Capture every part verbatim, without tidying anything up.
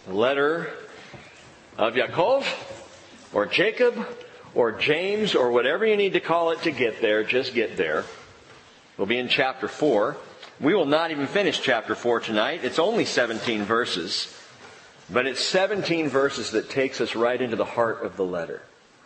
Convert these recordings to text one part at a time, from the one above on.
letter of Yaakov, or Jacob, or James, or whatever you need to call it to get there. Just get there. We'll be in chapter four. We will not even finish chapter four tonight. It's only seventeen verses. But it's seventeen verses that takes us right into the heart of the letter.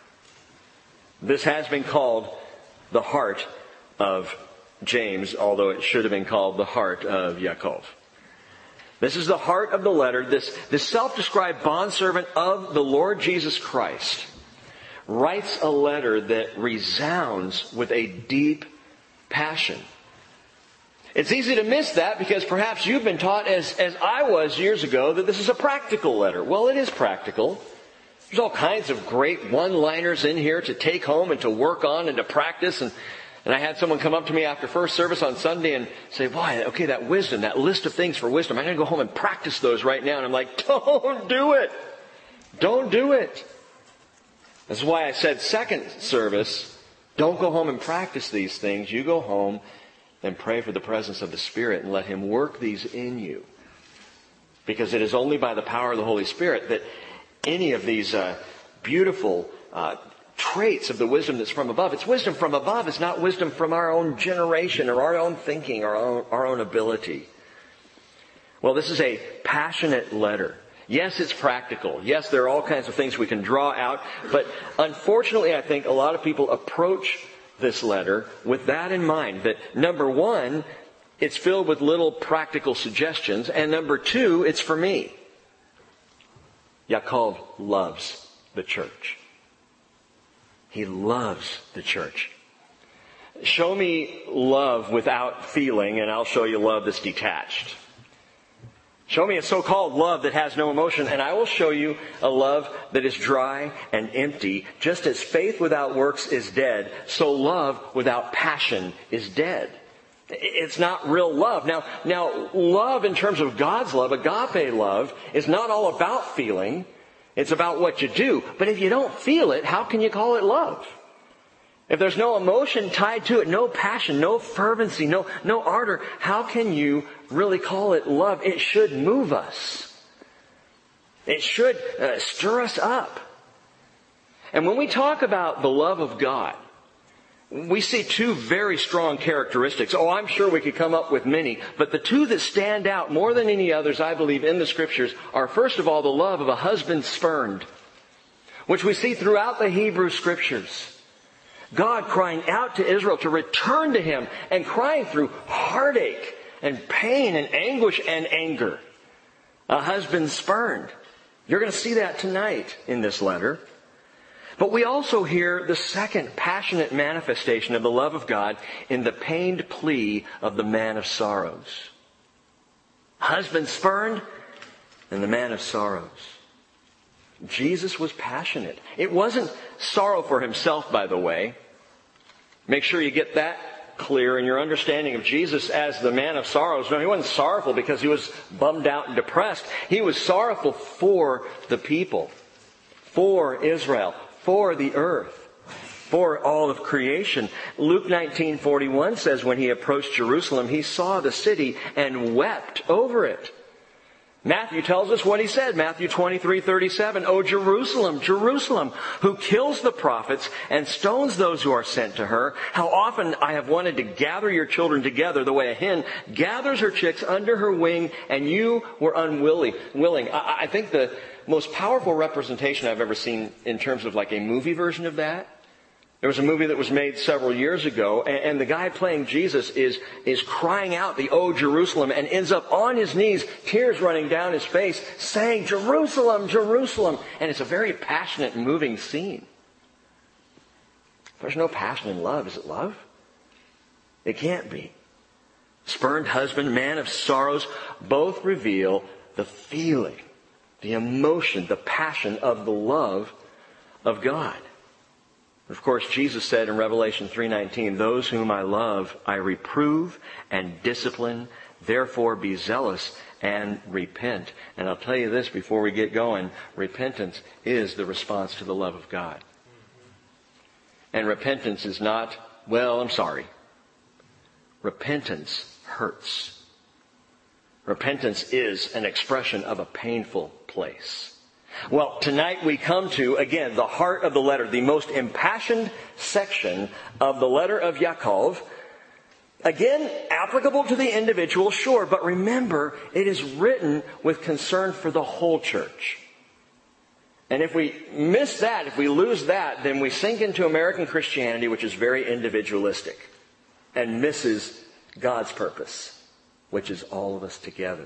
This has been called the heart of James, although it should have been called the heart of Yaakov. This is the heart of the letter. This, this self-described bondservant of the Lord Jesus Christ writes a letter that resounds with a deep passion. It's easy to miss that because perhaps you've been taught, as, as I was years ago, that this is a practical letter. Well, it is practical. There's all kinds of great one-liners in here to take home and to work on and to practice. And, and I had someone come up to me after first service on Sunday and say, boy, okay, that wisdom, that list of things for wisdom, I'm going to go home and practice those right now. And I'm like, don't do it. Don't do it. That's why I said second service, don't go home and practice these things. You go home and pray for the presence of the Spirit and let Him work these in you. Because it is only by the power of the Holy Spirit that any of these uh, beautiful uh, traits of the wisdom that's from above. It's wisdom from above. It's not wisdom from our own generation or our own thinking or our own, our own ability. Well, this is a passionate letter. Yes, it's practical. Yes, there are all kinds of things we can draw out. But unfortunately, I think a lot of people approach this letter with that in mind. That number one, it's filled with little practical suggestions. And number two, it's for me. Yaakov loves the church. He loves the church. Show me love without feeling, and I'll show you love that's detached. Show me a so-called love that has no emotion, and I will show you a love that is dry and empty. Just as faith without works is dead, so love without passion is dead. It's not real love. Now, now, love in terms of God's love, agape love, is not all about feeling. It's about what you do. But if you don't feel it, how can you call it love? If there's no emotion tied to it, no passion, no fervency, no, no ardor, how can you really call it love? It should move us. It should uh, stir us up. And when we talk about the love of God, we see two very strong characteristics. Oh, I'm sure we could come up with many. But the two that stand out more than any others, I believe, in the Scriptures are, first of all, the love of a husband spurned, which we see throughout the Hebrew Scriptures. God crying out to Israel to return to Him and crying through heartache and pain and anguish and anger. A husband spurned. You're going to see that tonight in this letter. But we also hear the second passionate manifestation of the love of God in the pained plea of the man of sorrows. Husband spurned and the man of sorrows. Jesus was passionate. It wasn't sorrow for Himself, by the way. Make sure you get that clear in your understanding of Jesus as the man of sorrows. No, He wasn't sorrowful because He was bummed out and depressed. He was sorrowful for the people, for Israel, for the earth, for all of creation. Luke nineteen forty-one says when He approached Jerusalem, He saw the city and wept over it. Matthew tells us what He said. Matthew twenty-three thirty-seven. O Jerusalem, Jerusalem, who kills the prophets and stones those who are sent to her. How often I have wanted to gather your children together the way a hen gathers her chicks under her wing, and you were unwilling. Willing. I, I think the most powerful representation I've ever seen in terms of like a movie version of that. There was a movie that was made several years ago, and, and the guy playing Jesus is, is crying out the "O Jerusalem" and ends up on his knees, tears running down his face, saying, "Jerusalem, Jerusalem." And it's a very passionate and moving scene. There's no passion in love. Is it love? It can't be. Spurned husband, man of sorrows, both reveal the feeling, the emotion, the passion of the love of God. Of course, Jesus said in Revelation three nineteen, "Those whom I love, I reprove and discipline. Therefore be zealous and repent." And I'll tell you this before we get going. Repentance is the response to the love of God. And repentance is not, well, I'm sorry. Repentance hurts. Repentance is an expression of a painful place. Well, tonight we come to, again, the heart of the letter, the most impassioned section of the letter of Yaakov. Again, applicable to the individual, sure, but remember, it is written with concern for the whole church. And if we miss that, if we lose that, then we sink into American Christianity, which is very individualistic and misses God's purpose, which is all of us together.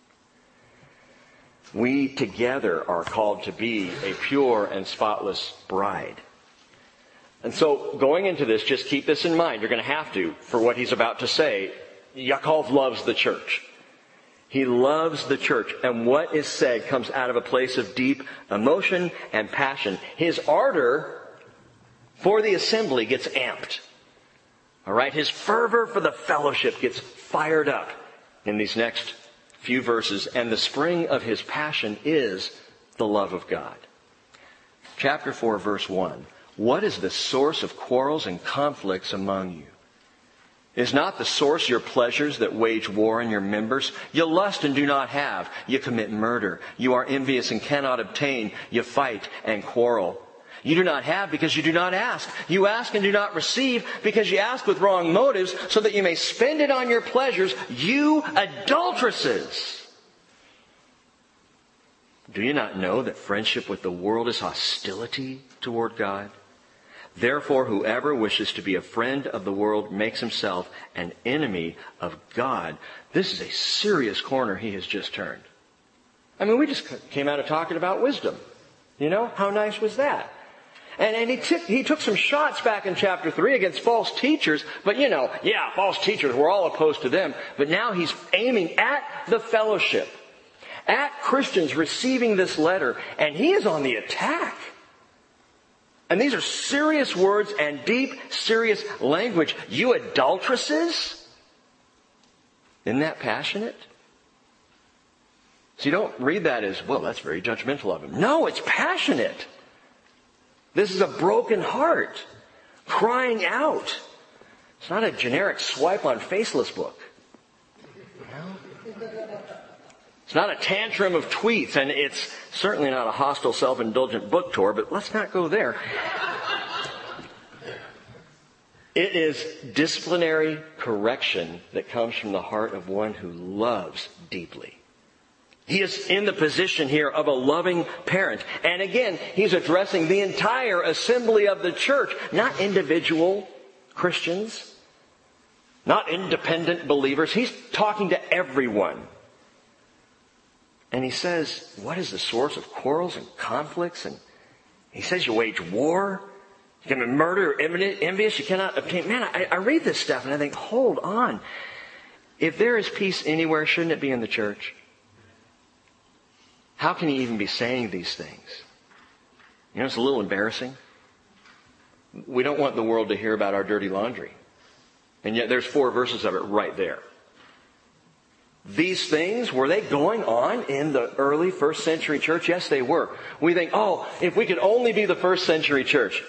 We together are called to be a pure and spotless bride. And so going into this, just keep this in mind. You're going to have to, for what he's about to say. Yaakov loves the church. He loves the church. And what is said comes out of a place of deep emotion and passion. His ardor for the assembly gets amped. All right? His fervor for the fellowship gets fired up in these next few verses. And the spring of his passion is the love of God. Chapter four, verse one. What is the source of quarrels and conflicts among you? Is not the source your pleasures that wage war in your members? You lust and do not have. You commit murder. You are envious and cannot obtain. You fight and quarrel. You do not have because you do not ask. You ask and do not receive because you ask with wrong motives so that you may spend it on your pleasures. You adulteresses! Do you not know that friendship with the world is hostility toward God? Therefore, whoever wishes to be a friend of the world makes himself an enemy of God. This is a serious corner he has just turned. I mean, we just came out of talking about wisdom. You know, how nice was that? And, and he, took, he took some shots back in chapter three against false teachers. But, you know, yeah, false teachers, we're all opposed to them. But now he's aiming at the fellowship, at Christians receiving this letter. And he is on the attack. And these are serious words and deep, serious language. You adulteresses? Isn't that passionate? So you don't read that as, well, that's very judgmental of him. No, it's passionate. This is a broken heart crying out. It's not a generic swipe on Faceless book. No. It's not a tantrum of tweets, and it's certainly not a hostile, self-indulgent book tour, but let's not go there. It is disciplinary correction that comes from the heart of one who loves deeply. He is in the position here of a loving parent. And again, he's addressing the entire assembly of the church, not individual Christians, not independent believers. He's talking to everyone. And he says, what is the source of quarrels and conflicts? And he says you wage war. You can be murder, envious. You cannot obtain. Man, I, I read this stuff and I think, hold on. If there is peace anywhere, shouldn't it be in the church? How can he even be saying these things? You know, it's a little embarrassing. We don't want the world to hear about our dirty laundry. And yet there's four verses of it right there. These things, were they going on in the early first century church? Yes, they were. We think, oh, if we could only be the first century church.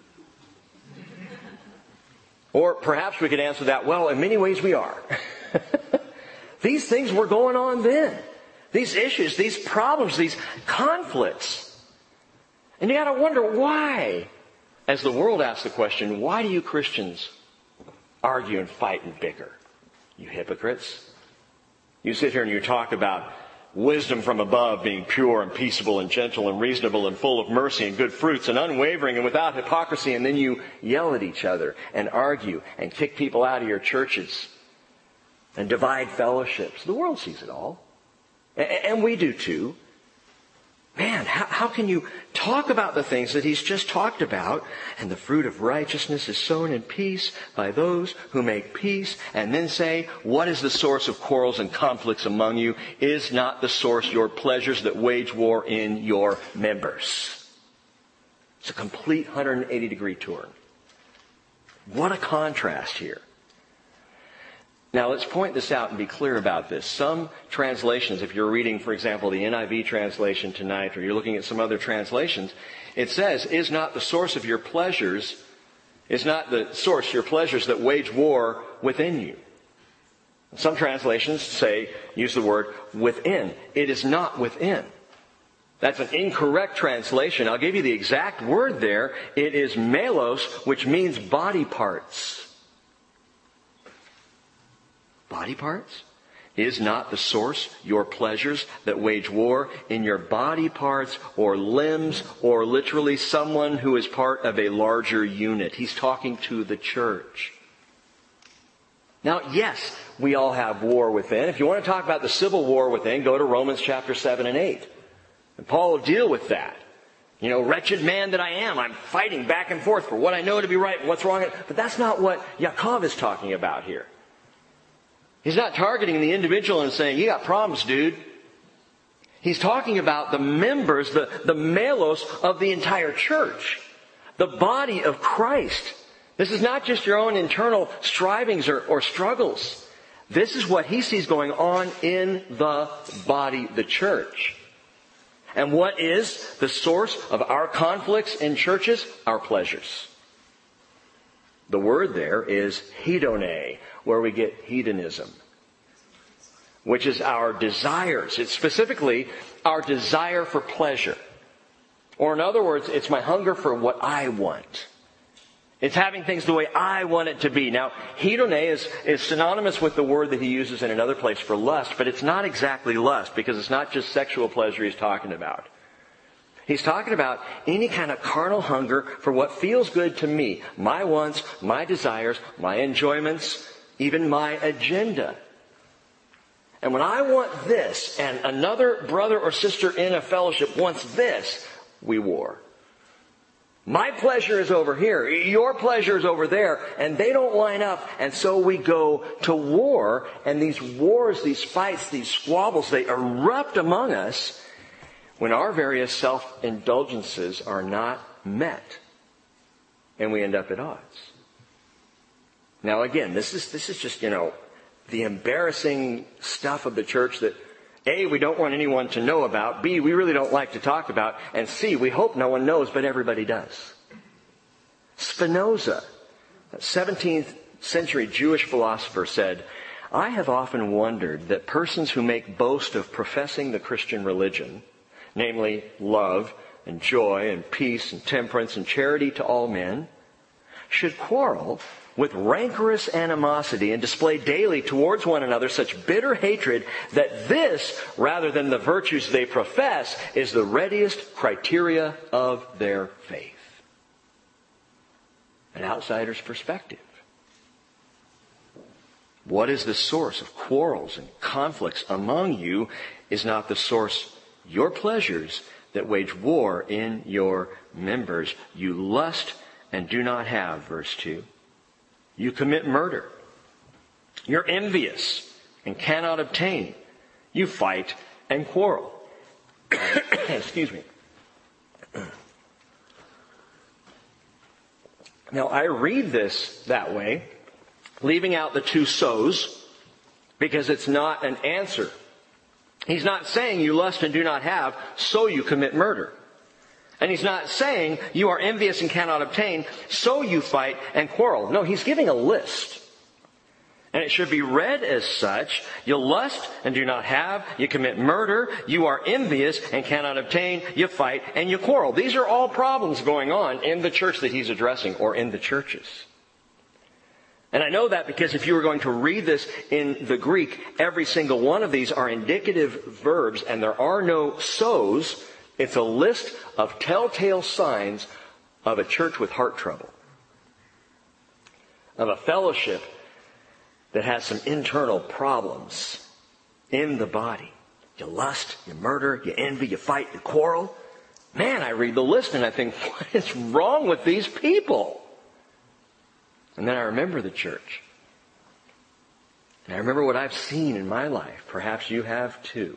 Or perhaps we could answer that, well, in many ways we are. These things were going on then. These issues, these problems, these conflicts. And you got to wonder why. As the world asks the question, why do you Christians argue and fight and bicker? You hypocrites. You sit here and you talk about wisdom from above being pure and peaceable and gentle and reasonable and full of mercy and good fruits and unwavering and without hypocrisy. And then you yell at each other and argue and kick people out of your churches and divide fellowships. The world sees it all. And we do too. Man, how, how can you talk about the things that he's just talked about? And the fruit of righteousness is sown in peace by those who make peace. And then say, what is the source of quarrels and conflicts among you? Is not the source your pleasures that wage war in your members? It's a complete one hundred eighty degree turn. What a contrast here. Now, let's point this out and be clear about this. Some translations, if you're reading, for example, the N I V translation tonight, or you're looking at some other translations, it says, is not the source of your pleasures, is not the source your pleasures that wage war within you. Some translations say, use the word within. It is not within. That's an incorrect translation. I'll give you the exact word there. It is melos, which means body parts. Body parts? Is not the source your pleasures that wage war in your body parts or limbs or literally someone who is part of a larger unit? He's talking to the church. Now, yes, we all have war within. If you want to talk about the civil war within, go to Romans chapter seven and eight. And Paul will deal with that. You know, wretched man that I am, I'm fighting back and forth for what I know to be right and what's wrong. But that's not what Yaakov is talking about here. He's not targeting the individual and saying, you got problems, dude. He's talking about the members, the, the melos of the entire church. The body of Christ. This is not just your own internal strivings or, or struggles. This is what he sees going on in the body, the church. And what is the source of our conflicts in churches? Our pleasures. The word there is hedone, where we get hedonism, which is our desires. It's specifically our desire for pleasure. Or in other words, it's my hunger for what I want. It's having things the way I want it to be. Now, hedone is, is synonymous with the word that he uses in another place for lust, but it's not exactly lust, because it's not just sexual pleasure he's talking about. He's talking about any kind of carnal hunger for what feels good to me. My wants, my desires, my enjoyments, even my agenda. And when I want this, and another brother or sister in a fellowship wants this, we war. My pleasure is over here, your pleasure is over there, and they don't line up, and so we go to war, and these wars, these fights, these squabbles, they erupt among us when our various self-indulgences are not met, and we end up at odds. Now again, this is, this is just, you know, the embarrassing stuff of the church that A, we don't want anyone to know about. B, we really don't like to talk about. And C, we hope no one knows, but everybody does. Spinoza, a seventeenth century Jewish philosopher, said, I have often wondered that persons who make boast of professing the Christian religion, namely love and joy and peace and temperance and charity to all men, should quarrel with rancorous animosity and display daily towards one another such bitter hatred that this, rather than the virtues they profess, is the readiest criteria of their faith. An outsider's perspective. What is the source of quarrels and conflicts among you is not the source your pleasures that wage war in your members. You lust and do not have, verse two. You commit murder. You're envious and cannot obtain. You fight and quarrel. Excuse me. Now, I read this that way, leaving out the two so's, because it's not an answer. He's not saying you lust and do not have, so you commit murder. And he's not saying you are envious and cannot obtain, so you fight and quarrel. No, he's giving a list. And it should be read as such. You lust and do not have. You commit murder. You are envious and cannot obtain. You fight and you quarrel. These are all problems going on in the church that he's addressing, or in the churches. And I know that because if you were going to read this in the Greek, every single one of these are indicative verbs and there are no so's. It's a list of telltale signs of a church with heart trouble. Of a fellowship that has some internal problems in the body. You lust, you murder, you envy, you fight, you quarrel. Man, I read the list and I think, what is wrong with these people? And then I remember the church. And I remember what I've seen in my life. Perhaps you have too.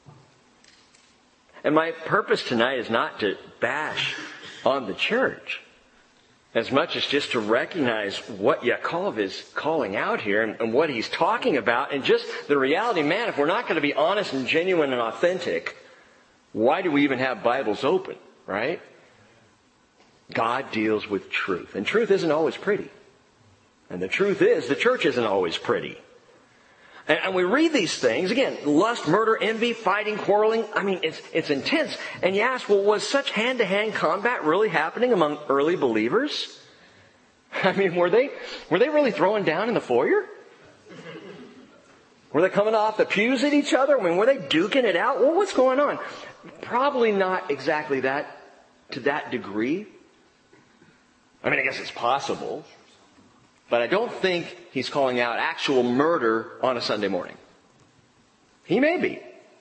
And my purpose tonight is not to bash on the church, as much as just to recognize what Yaakov is calling out here and, and what he's talking about, and just the reality, man, if we're not going to be honest and genuine and authentic, why do we even have Bibles open, right? God deals with truth. And truth isn't always pretty. And the truth is, the church isn't always pretty. And, and we read these things, again, lust, murder, envy, fighting, quarreling. I mean, it's, it's intense. And you ask, well, was such hand-to-hand combat really happening among early believers? I mean, were they, were they really throwing down in the foyer? Were they coming off the pews at each other? I mean, were they duking it out? Well, what's going on? Probably not exactly that, to that degree. I mean, I guess it's possible. But I don't think he's calling out actual murder on a Sunday morning. He may be.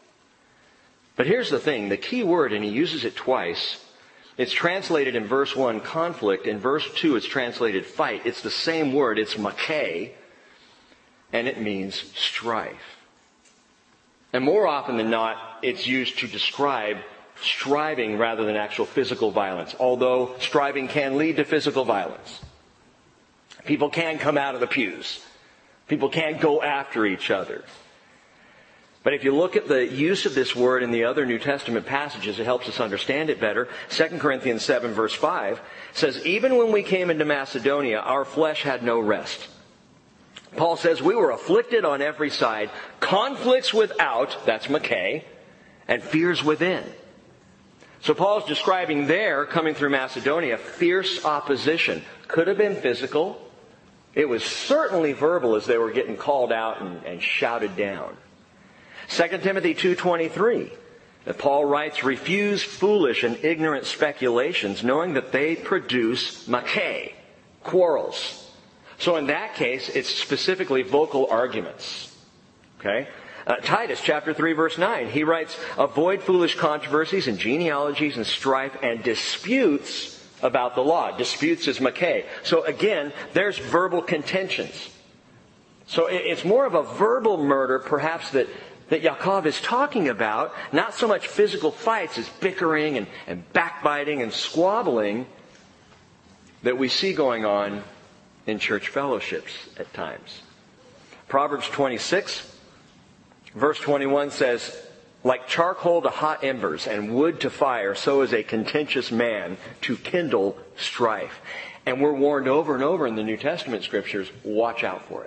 But here's the thing. The key word, and he uses it twice, it's translated in verse one, conflict. In verse two, it's translated fight. It's the same word. It's makeh. And it means strife. And more often than not, it's used to describe striving rather than actual physical violence. Although striving can lead to physical violence. People can come out of the pews. People can go after each other. But if you look at the use of this word in the other New Testament passages, it helps us understand it better. Second Corinthians seven verse five says, even when we came into Macedonia, our flesh had no rest. Paul says, we were afflicted on every side, conflicts without, that's makeh, and fears within. So Paul's describing there, coming through Macedonia, fierce opposition. Could have been physical. It was certainly verbal as they were getting called out and, and shouted down. Second Timothy two twenty-three, Paul writes, refuse foolish and ignorant speculations, knowing that they produce makeh, quarrels. So in that case, it's specifically vocal arguments. Okay? Uh, Titus chapter three verse nine, he writes, avoid foolish controversies and genealogies and strife and disputes about the law. Disputes is makeh. So again, there's verbal contentions. So it's more of a verbal murder perhaps that, that Yaakov is talking about, not so much physical fights as bickering and, and backbiting and squabbling that we see going on in church fellowships at times. Proverbs twenty-six verse twenty-one says, like charcoal to hot embers and wood to fire, so is a contentious man to kindle strife. And we're warned over and over in the New Testament scriptures, watch out for it.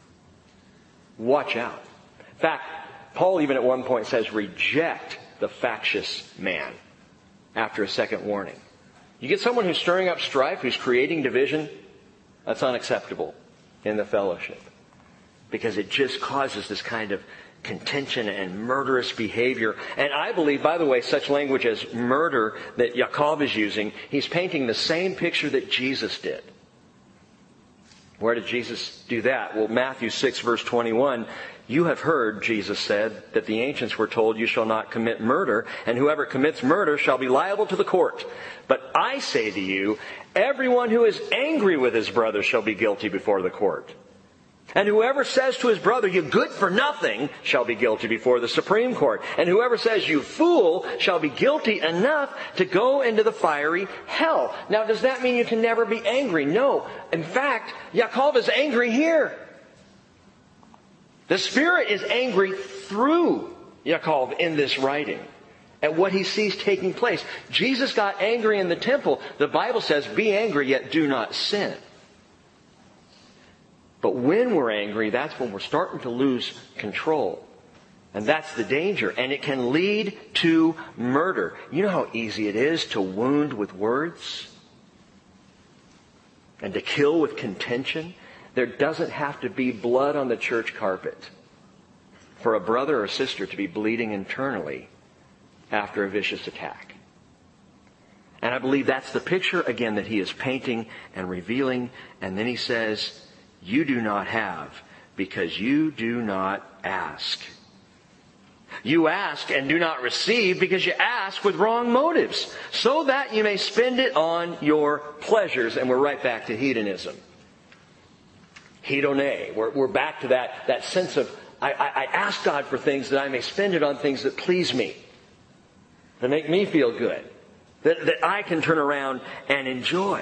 Watch out. In fact, Paul even at one point says, reject the factious man after a second warning. You get someone who's stirring up strife, who's creating division, that's unacceptable in the fellowship. Because it just causes this kind of contention and murderous behavior. And I believe, by the way, such language as murder that Yaakov is using, he's painting the same picture that Jesus did. Where did Jesus do that? Well, Matthew six verse twenty-one, you have heard, Jesus said, that the ancients were told, you shall not commit murder, and whoever commits murder shall be liable to the court. But I say to you, everyone who is angry with his brother shall be guilty before the court. And whoever says to his brother, you good for nothing, shall be guilty before the Supreme Court. And whoever says, you fool, shall be guilty enough to go into the fiery hell. Now, does that mean you can never be angry? No. In fact, Yaakov is angry here. The Spirit is angry through Yaakov in this writing at what he sees taking place. Jesus got angry in the temple. The Bible says, be angry, yet do not sin. But when we're angry, that's when we're starting to lose control. And that's the danger. And it can lead to murder. You know how easy it is to wound with words? And to kill with contention? There doesn't have to be blood on the church carpet for a brother or sister to be bleeding internally after a vicious attack. And I believe that's the picture, again, that he is painting and revealing. And then he says, you do not have because you do not ask. You ask and do not receive because you ask with wrong motives, so that you may spend it on your pleasures. And we're right back to hedonism. Hedone. We're, we're back to that, that sense of, I, I, I ask God for things that I may spend it on things that please me, that make me feel good, that, that I can turn around and enjoy.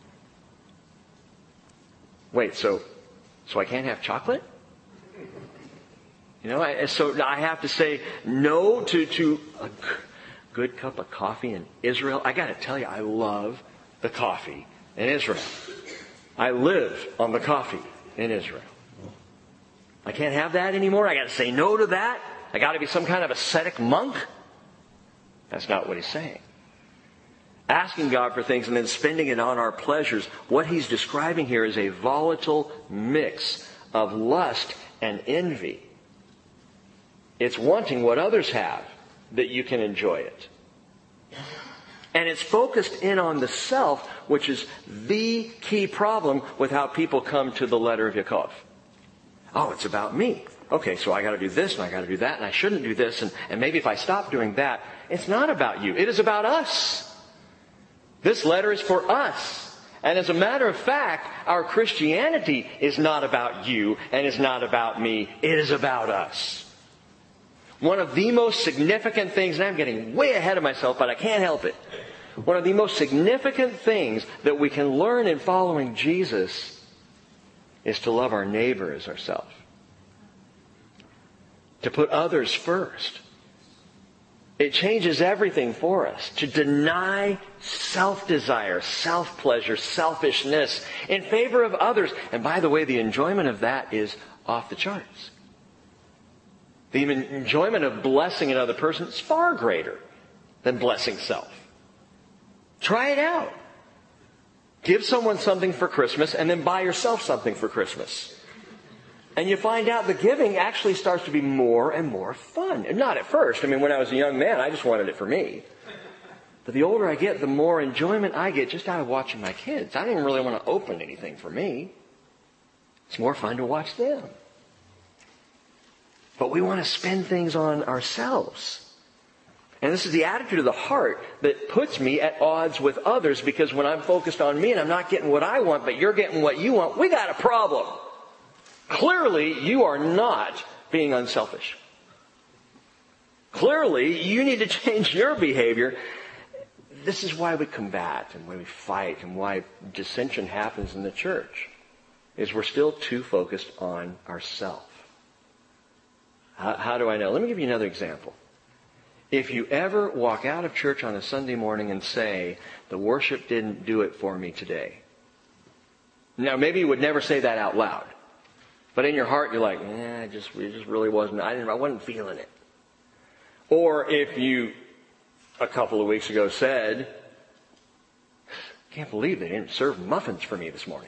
Wait, so, so I can't have chocolate? You know, I, so I have to say no to, to a good cup of coffee in Israel. I got to tell you, I love the coffee in Israel. I live on the coffee in Israel. I can't have that anymore. I got to say no to that. I got to be some kind of ascetic monk. That's not what he's saying. Asking God for things and then spending it on our pleasures. What he's describing here is a volatile mix of lust and envy. It's wanting what others have that you can enjoy it. And it's focused in on the self, which is the key problem with how people come to the letter of Yaakov. Oh, it's about me. Okay, so I got to do this and I got to do that and I shouldn't do this. And, and maybe if I stop doing that, it's not about you. It is about us. This letter is for us. And as a matter of fact, our Christianity is not about you and is not about me. It is about us. One of the most significant things, and I'm getting way ahead of myself, but I can't help it. One of the most significant things that we can learn in following Jesus is to love our neighbor as ourselves. To put others first. It changes everything for us. To deny self-desire, self-pleasure, selfishness in favor of others. And by the way, the enjoyment of that is off the charts. The enjoyment of blessing another person is far greater than blessing self. Try it out. Give someone something for Christmas and then buy yourself something for Christmas. And you find out the giving actually starts to be more and more fun. And not at first. I mean, when I was a young man, I just wanted it for me. But the older I get, the more enjoyment I get just out of watching my kids. I didn't really want to open anything for me. It's more fun to watch them. But we want to spend things on ourselves. And this is the attitude of the heart that puts me at odds with others, because when I'm focused on me and I'm not getting what I want, but you're getting what you want, we got a problem. Clearly, you are not being unselfish. Clearly, you need to change your behavior. This is why we combat and why we fight and why dissension happens in the church, is we're still too focused on ourselves. How, how do I know? Let me give you another example. If you ever walk out of church on a Sunday morning and say, the worship didn't do it for me today. Now, maybe you would never say that out loud. But in your heart, you're like, eh, I just, it just really wasn't, I didn't, I wasn't feeling it. Or if you, a couple of weeks ago said, can't believe they didn't serve muffins for me this morning.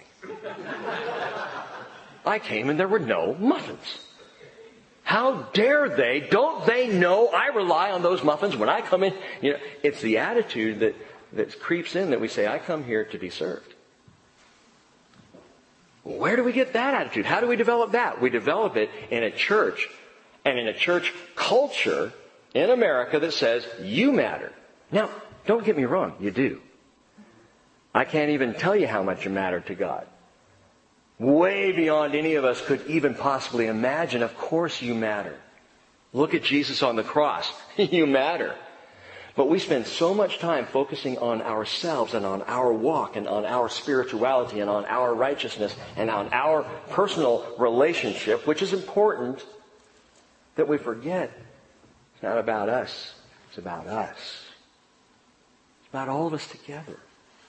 I came and there were no muffins. How dare they? Don't they know I rely on those muffins when I come in? You know, it's the attitude that, that creeps in that we say, I come here to be served. Where do we get that attitude? How do we develop that? We develop it in a church and in a church culture in America that says, you matter. Now, don't get me wrong, you do. I can't even tell you how much you matter to God. Way beyond any of us could even possibly imagine. Of course you matter. Look at Jesus on the cross. You matter. But we spend so much time focusing on ourselves and on our walk and on our spirituality and on our righteousness and on our personal relationship, which is important, that we forget it's not about us. It's about us. It's about all of us together.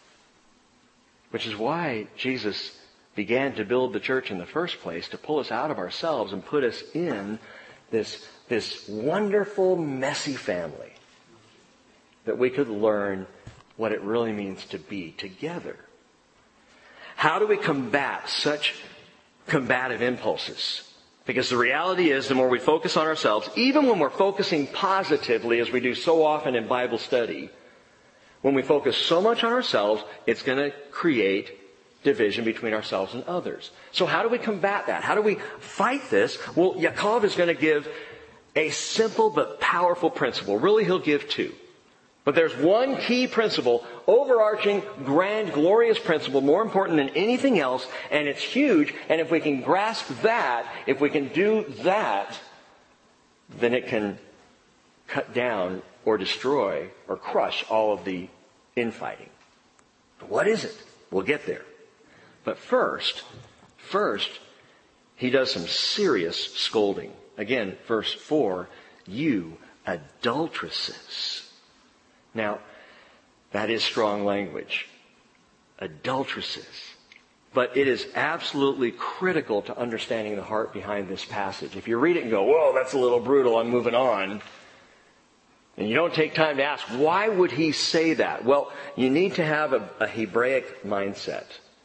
Which is why Jesus began to build the church in the first place, to pull us out of ourselves and put us in this, this wonderful, messy family, that we could learn what it really means to be together. How do we combat such combative impulses? Because the reality is, the more we focus on ourselves, even when we're focusing positively, as we do so often in Bible study, when we focus so much on ourselves, it's going to create division between ourselves and others. So how do we combat that? How do we fight this? Well, Yaakov is going to give a simple but powerful principle. Really, he'll give two. But there's one key principle, overarching, grand, glorious principle, more important than anything else, and it's huge. And if we can grasp that, if we can do that, then it can cut down or destroy or crush all of the infighting. What is it? We'll get there. But first, first, he does some serious scolding. Again, verse four, you adulteresses. Now, that is strong language. Adulteresses. but it is absolutely critical to understanding the heart behind this passage. If you read it and go, whoa, that's a little brutal, I'm moving on, and you don't take time to ask, why would he say that? Well, you need to have a, a Hebraic mindset.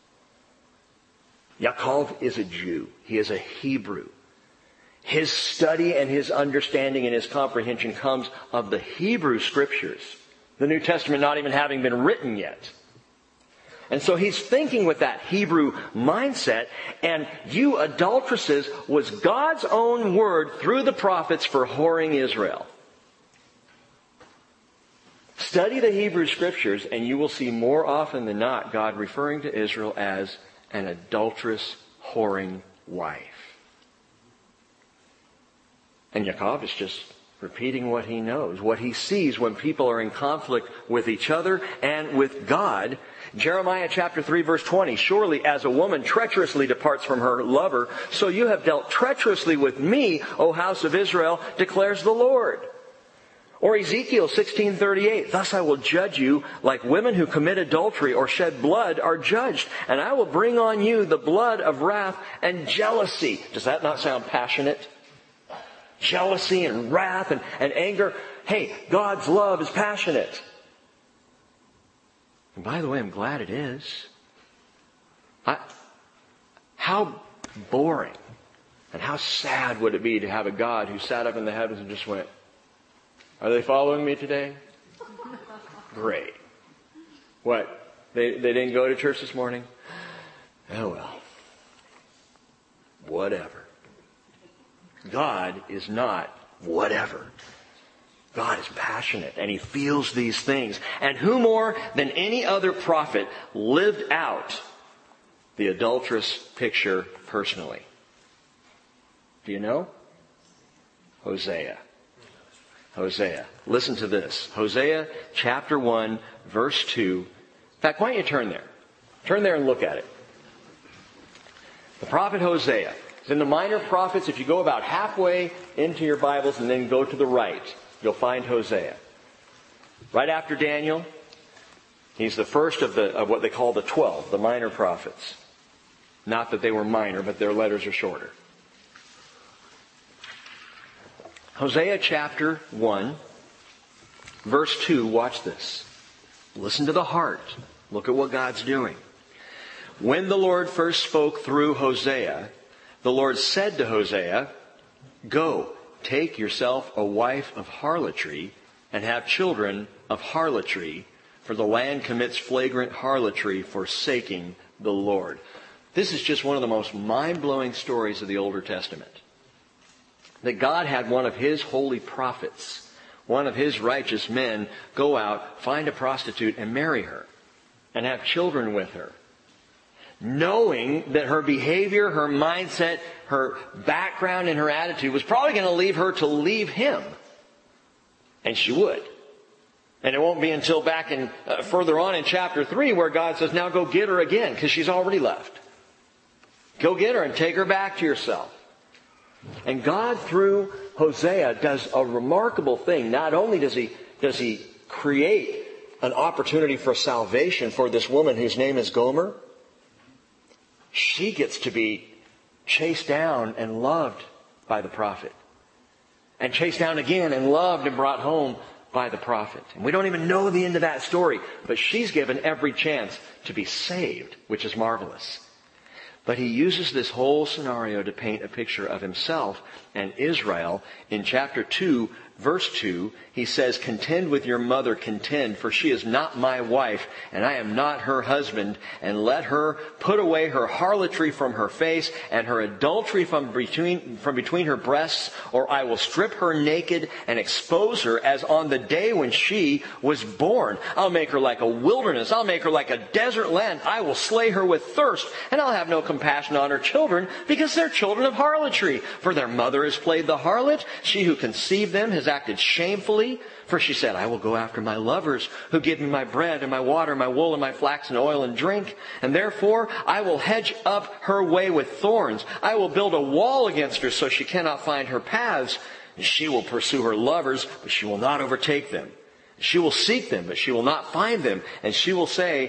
Yaakov is a Jew. He is a Hebrew. His study and his understanding and his comprehension comes of the Hebrew Scriptures. The New Testament not even having been written yet. And so he's thinking with that Hebrew mindset, and you adulteresses was God's own word through the prophets for whoring Israel. Study the Hebrew Scriptures and you will see more often than not God referring to Israel as an adulterous, whoring wife. And Yaakov is just repeating what he knows, what he sees when people are in conflict with each other and with God. Jeremiah chapter three verse twenty, surely as a woman treacherously departs from her lover, so you have dealt treacherously with me, O house of Israel, declares the Lord. Or Ezekiel sixteen thirty-eight, thus I will judge you like women who commit adultery or shed blood are judged, and I will bring on you the blood of wrath and jealousy. Does that not sound passionate? Jealousy and wrath and, and anger. Hey, God's love is passionate. And by the way, I'm glad it is. I, how boring and how sad would it be to have a God who sat up in the heavens and just went, are they following me today? Great. What? They, they didn't go to church this morning? Oh well. Whatever. God is not whatever. God is passionate and He feels these things. And who more than any other prophet lived out the adulterous picture personally? Do you know? Hosea. Hosea. Listen to this. Hosea chapter one verse two. In fact, why don't you turn there? Turn there and look at it. The prophet Hosea. It's in the minor prophets. If you go about halfway into your Bibles and then go to the right, you'll find Hosea. Right after Daniel, he's the first of the of what they call the twelve, the minor prophets. Not that they were minor, but their letters are shorter. Hosea chapter one, verse two, watch this. Listen to the heart. Look at what God's doing. When the Lord first spoke through Hosea, the Lord said to Hosea, go, take yourself a wife of harlotry and have children of harlotry, for the land commits flagrant harlotry, forsaking the Lord. This is just one of the most mind-blowing stories of the Older Testament. That God had one of His holy prophets, one of His righteous men, go out, find a prostitute and marry her and have children with her. Knowing that her behavior, her mindset, her background, and her attitude was probably going to leave her to leave him. And she would. And it won't be until back in uh, further on in chapter three where God says, now go get her again, because she's already left. Go get her and take her back to yourself. And God, through Hosea, does a remarkable thing. Not only does he, does he create an opportunity for salvation for this woman whose name is Gomer, she gets to be chased down and loved by the prophet. And chased down again and loved and brought home by the prophet. And we don't even know the end of that story, but she's given every chance to be saved, which is marvelous. But he uses this whole scenario to paint a picture of himself and Israel. In chapter two, verse two, he says, contend with your mother, contend, for she is not my wife, and I am not her husband. And let her put away her harlotry from her face, and her adultery from between, from between her breasts, or I will strip her naked and expose her as on the day when she was born. I'll make her like a wilderness. I'll make her like a desert land. I will slay her with thirst, and I'll have no compassion on her children, because they're children of harlotry. For their mother has played the harlot. She who conceived them has acted shamefully. For she said, I will go after my lovers who give me my bread and my water, my wool and my flax and oil and drink. And therefore I will hedge up her way with thorns. I will build a wall against her so she cannot find her paths. And she will pursue her lovers, but she will not overtake them. She will seek them, but she will not find them. And she will say,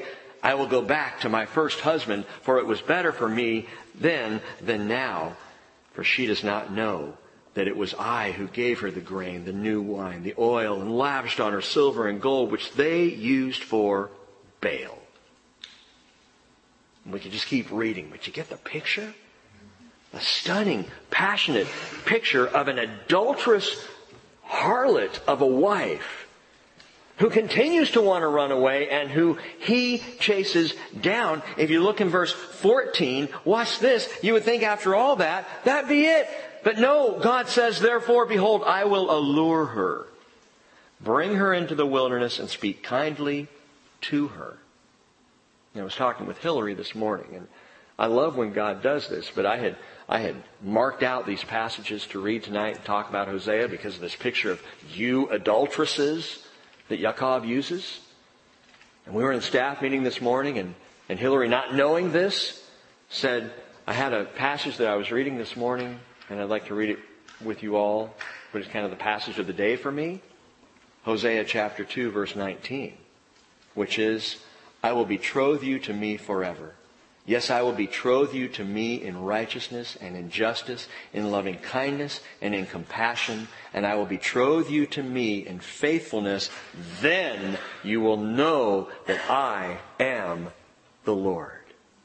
I will go back to my first husband, for it was better for me then than now. For she does not know that it was I who gave her the grain, the new wine, the oil, and lavished on her silver and gold, which they used for Baal. And we can just keep reading, but you get the picture? A stunning, passionate picture of an adulterous harlot of a wife who continues to want to run away and who he chases down. If you look in verse fourteen, watch this. You would think after all that, that'd be it. But no, God says, therefore, behold, I will allure her, bring her into the wilderness and speak kindly to her. And I was talking with Hillary this morning, and I love when God does this, but I had I had marked out these passages to read tonight and talk about Hosea because of this picture of you adulteresses that Yaakov uses. And we were in a staff meeting this morning, and, and Hillary, not knowing this, said, I had a passage that I was reading this morning, and I'd like to read it with you all, but it's kind of the passage of the day for me. Hosea chapter two, verse nineteen, which is, I will betroth you to me forever. Yes, I will betroth you to me in righteousness and in justice, in loving kindness and in compassion, and I will betroth you to me in faithfulness. Then you will know that I am the Lord.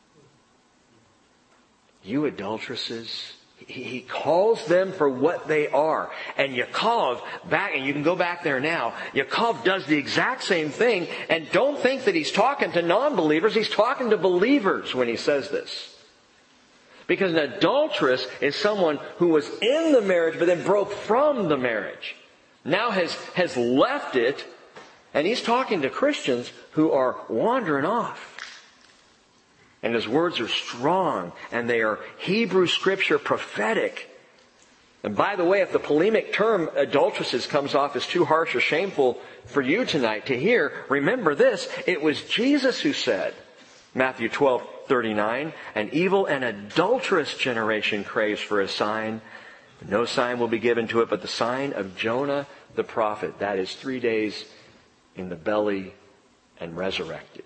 You adulteresses, he calls them for what they are. And Yaakov, back, and you can go back there now, Yaakov does the exact same thing. And don't think that he's talking to non-believers. He's talking to believers when he says this. Because an adulteress is someone who was in the marriage but then broke from the marriage. Now has, has left it. And he's talking to Christians who are wandering off. And his words are strong, and they are Hebrew Scripture prophetic. And by the way, if the polemic term adulteresses comes off as too harsh or shameful for you tonight to hear, remember this, it was Jesus who said, Matthew twelve thirty-nine, an evil and adulterous generation craves for a sign. No sign will be given to it but the sign of Jonah the prophet. That is three days in the belly and resurrected.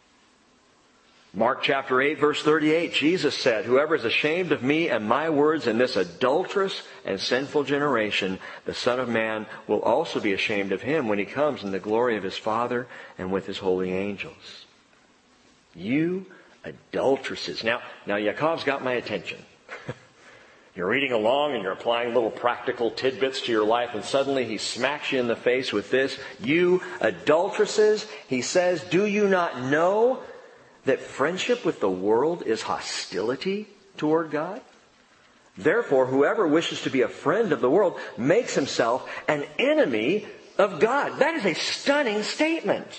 Mark chapter eight, verse thirty-eight, Jesus said, whoever is ashamed of me and my words in this adulterous and sinful generation, the Son of Man will also be ashamed of him when he comes in the glory of his Father and with his holy angels. You adulteresses. Now, now Yaakov's got my attention. You're reading along and you're applying little practical tidbits to your life, and suddenly he smacks you in the face with this. You adulteresses, he says, do you not know that friendship with the world is hostility toward God? Therefore, whoever wishes to be a friend of the world makes himself an enemy of God. That is a stunning statement.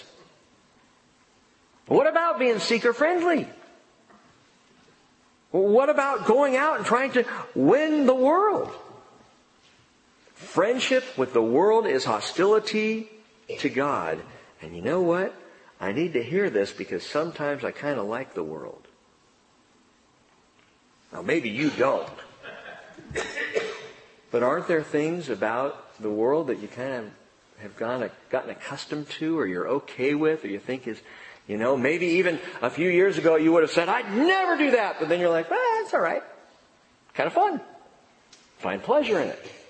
What about being seeker-friendly? What about going out and trying to win the world? Friendship with the world is hostility to God. And you know what? I need to hear this because sometimes I kind of like the world. Now, maybe you don't. But aren't there things about the world that you kind of have gone, gotten accustomed to, or you're okay with, or you think is, you know, maybe even a few years ago you would have said, I'd never do that. But then you're like, well, it's all right. Kind of fun. Find pleasure in it.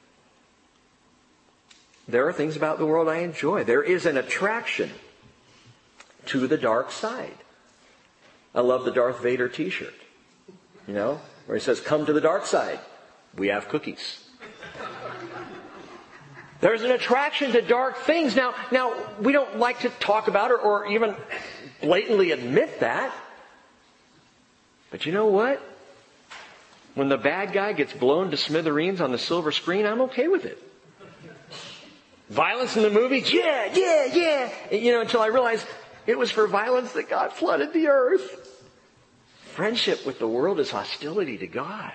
There are things about the world I enjoy. There is an attraction to the dark side. I love the Darth Vader t-shirt. You know, where he says, come to the dark side. We have cookies. There's an attraction to dark things. Now, now we don't like to talk about it or even blatantly admit that. But you know what? When the bad guy gets blown to smithereens on the silver screen, I'm okay with it. Violence in the movies? Yeah, yeah, yeah. You know, until I realized it was for violence that God flooded the earth. Friendship with the world is hostility to God.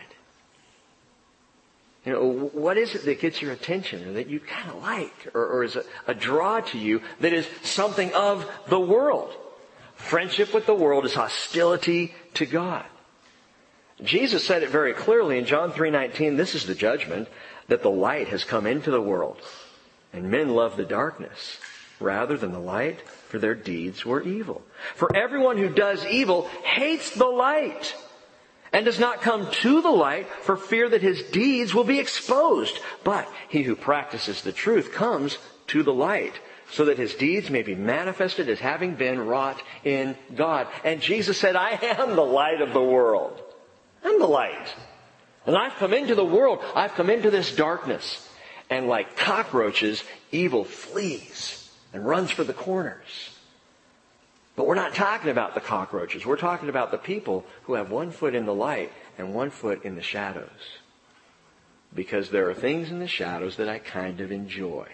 You know, what is it that gets your attention or that you kind of like or, or is a, a draw to you that is something of the world? Friendship with the world is hostility to God. Jesus said it very clearly in John three nineteen. This is the judgment, that the light has come into the world and men love the darkness rather than the light, for their deeds were evil. For everyone who does evil hates the light and does not come to the light for fear that his deeds will be exposed. But he who practices the truth comes to the light, so that his deeds may be manifested as having been wrought in God. And Jesus said, I am the light of the world. I'm the light. And I've come into the world. I've come into this darkness. And like cockroaches, evil flees and runs for the corners. But we're not talking about the cockroaches. We're talking about the people who have one foot in the light and one foot in the shadows. Because there are things in the shadows that I kind of enjoy.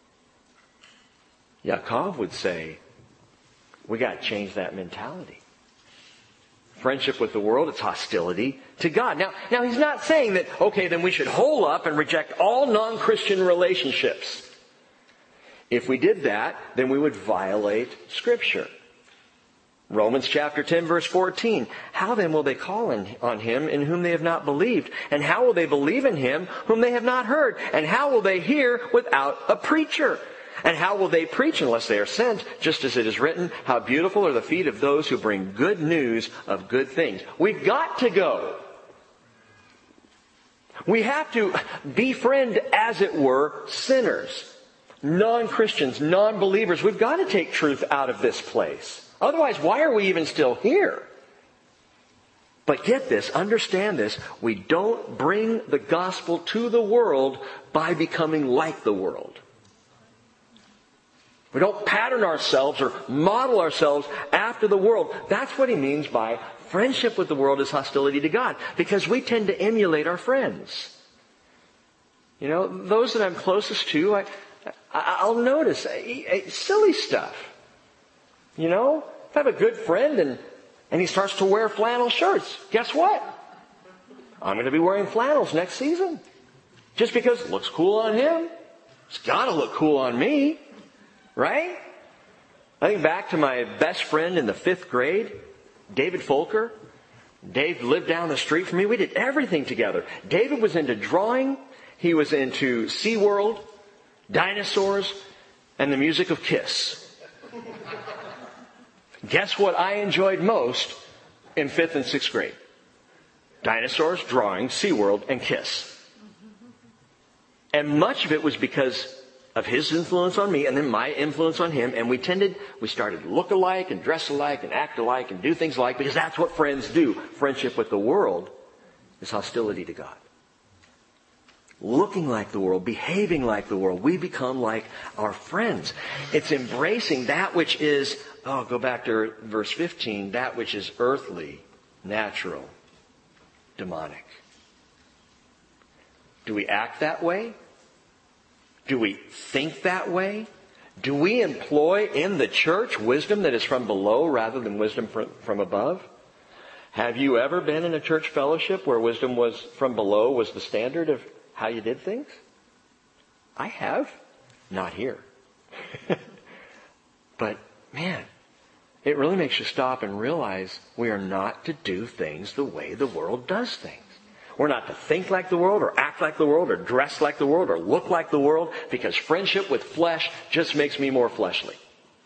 Yaakov would say, we got to change that mentality. Friendship with the world, it's hostility to God. Now, now he's not saying that, okay, then we should hole up and reject all non-Christian relationships. If we did that, then we would violate Scripture. Romans chapter ten, verse fourteen. How then will they call in, on him in whom they have not believed? And how will they believe in him whom they have not heard? And how will they hear without a preacher? And how will they preach unless they are sent? Just as it is written, how beautiful are the feet of those who bring good news of good things. We've got to go. We have to befriend, as it were, sinners, non-Christians, non-believers. We've got to take truth out of this place. Otherwise, why are we even still here? But get this, understand this, we don't bring the gospel to the world by becoming like the world. We don't pattern ourselves or model ourselves after the world. That's what he means by friendship with the world is hostility to God. Because we tend to emulate our friends. You know, those that I'm closest to, I, I, I'll notice I, I, silly stuff. You know, if I have a good friend and, and he starts to wear flannel shirts, guess what? I'm going to be wearing flannels next season. Just because it looks cool on him. It's got to look cool on me. Right? I think back to my best friend in the fifth grade, David Folker. Dave lived down the street from me. We did everything together. David was into drawing. He was into SeaWorld, dinosaurs, and the music of Kiss. Guess what I enjoyed most in fifth and sixth grade? Dinosaurs, drawing, SeaWorld, and Kiss. And much of it was because of his influence on me and then my influence on him. And we tended, we started to look alike and dress alike and act alike and do things alike because that's what friends do. Friendship with the world is hostility to God. Looking like the world, behaving like the world, we become like our friends. It's embracing that which is, oh, go back to verse fifteen, that which is earthly, natural, demonic. Do we act that way? Do we think that way? Do we employ in the church wisdom that is from below rather than wisdom from, from above? Have you ever been in a church fellowship where wisdom was from below was the standard of how you did things? I have. Not here. But man, it really makes you stop and realize we are not to do things the way the world does things. We're not to think like the world or act like the world or dress like the world or look like the world because friendship with flesh just makes me more fleshly.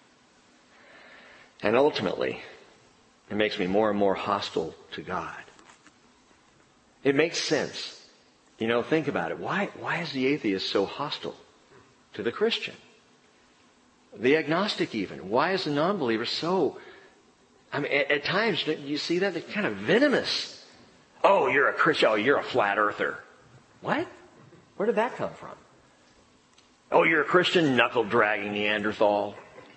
And ultimately, it makes me more and more hostile to God. It makes sense. You know, think about it. Why, why is the atheist so hostile to the Christian? The agnostic even. Why is the non-believer so, I mean, at, at times, you see that? They're kind of venomous. Oh, you're a Christian. Oh, you're a flat earther. What? Where did that come from? Oh, you're a Christian knuckle-dragging Neanderthal.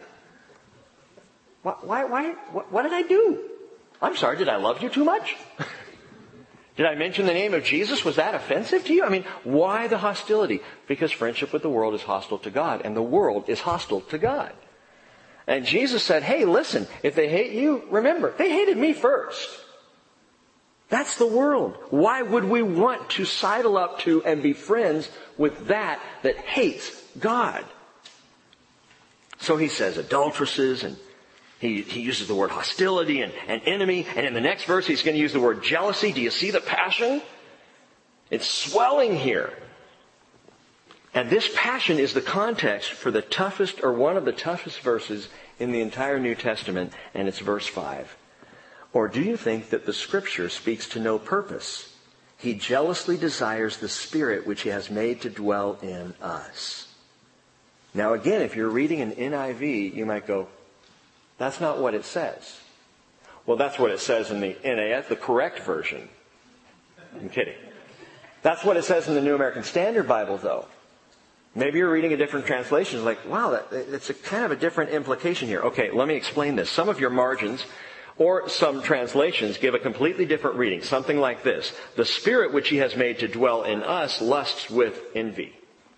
Why, why, why, what, what did I do? I'm sorry, did I love you too much? Did I mention the name of Jesus? Was that offensive to you? I mean, why the hostility? Because friendship with the world is hostile to God, and the world is hostile to God. And Jesus said, hey, listen, if they hate you, remember, they hated me first. That's the world. Why would we want to sidle up to and be friends with that that hates God? So he says adulteresses, and he, he uses the word hostility and, and enemy. And in the next verse, he's going to use the word jealousy. Do you see the passion? It's swelling here. And this passion is the context for the toughest, or one of the toughest verses in the entire New Testament, and it's verse five. Or do you think that the Scripture speaks to no purpose? He jealously desires the Spirit which He has made to dwell in us. Now again, if you're reading an N I V, you might go, that's not what it says. Well, that's what it says in the N A S, the correct version. I'm kidding. That's what it says in the New American Standard Bible, though. Maybe you're reading a different translation. It's like, wow, that, it's a kind of a different implication here. Okay, let me explain this. Some of your margins or some translations give a completely different reading. Something like this. The Spirit which He has made to dwell in us lusts with envy.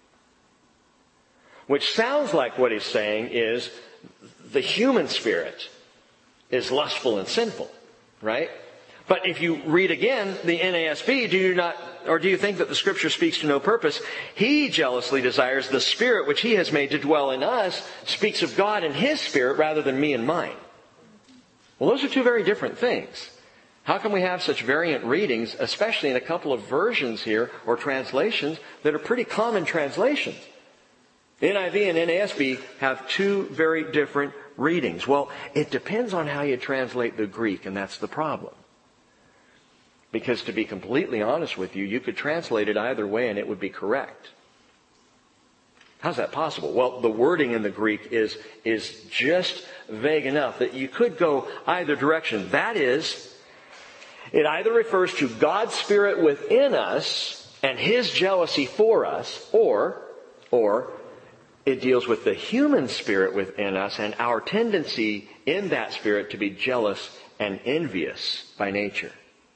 Which sounds like what he's saying is the human spirit is lustful and sinful, right? But if you read again the N A S B, do you not, or do you think that the Scripture speaks to no purpose? He jealously desires the Spirit which He has made to dwell in us, speaks of God and His Spirit rather than me and mine. Well, those are two very different things. How can we have such variant readings, especially in a couple of versions here, or translations, that are pretty common translations? N I V and N A S B have two very different readings. Well, it depends on how you translate the Greek, and that's the problem. Because to be completely honest with you, you could translate it either way and it would be correct. How's that possible? Well, the wording in the Greek is, is just vague enough that you could go either direction. That is, it either refers to God's Spirit within us and His jealousy for us, or, or, it deals with the human spirit within us and our tendency in that spirit to be jealous and envious by nature.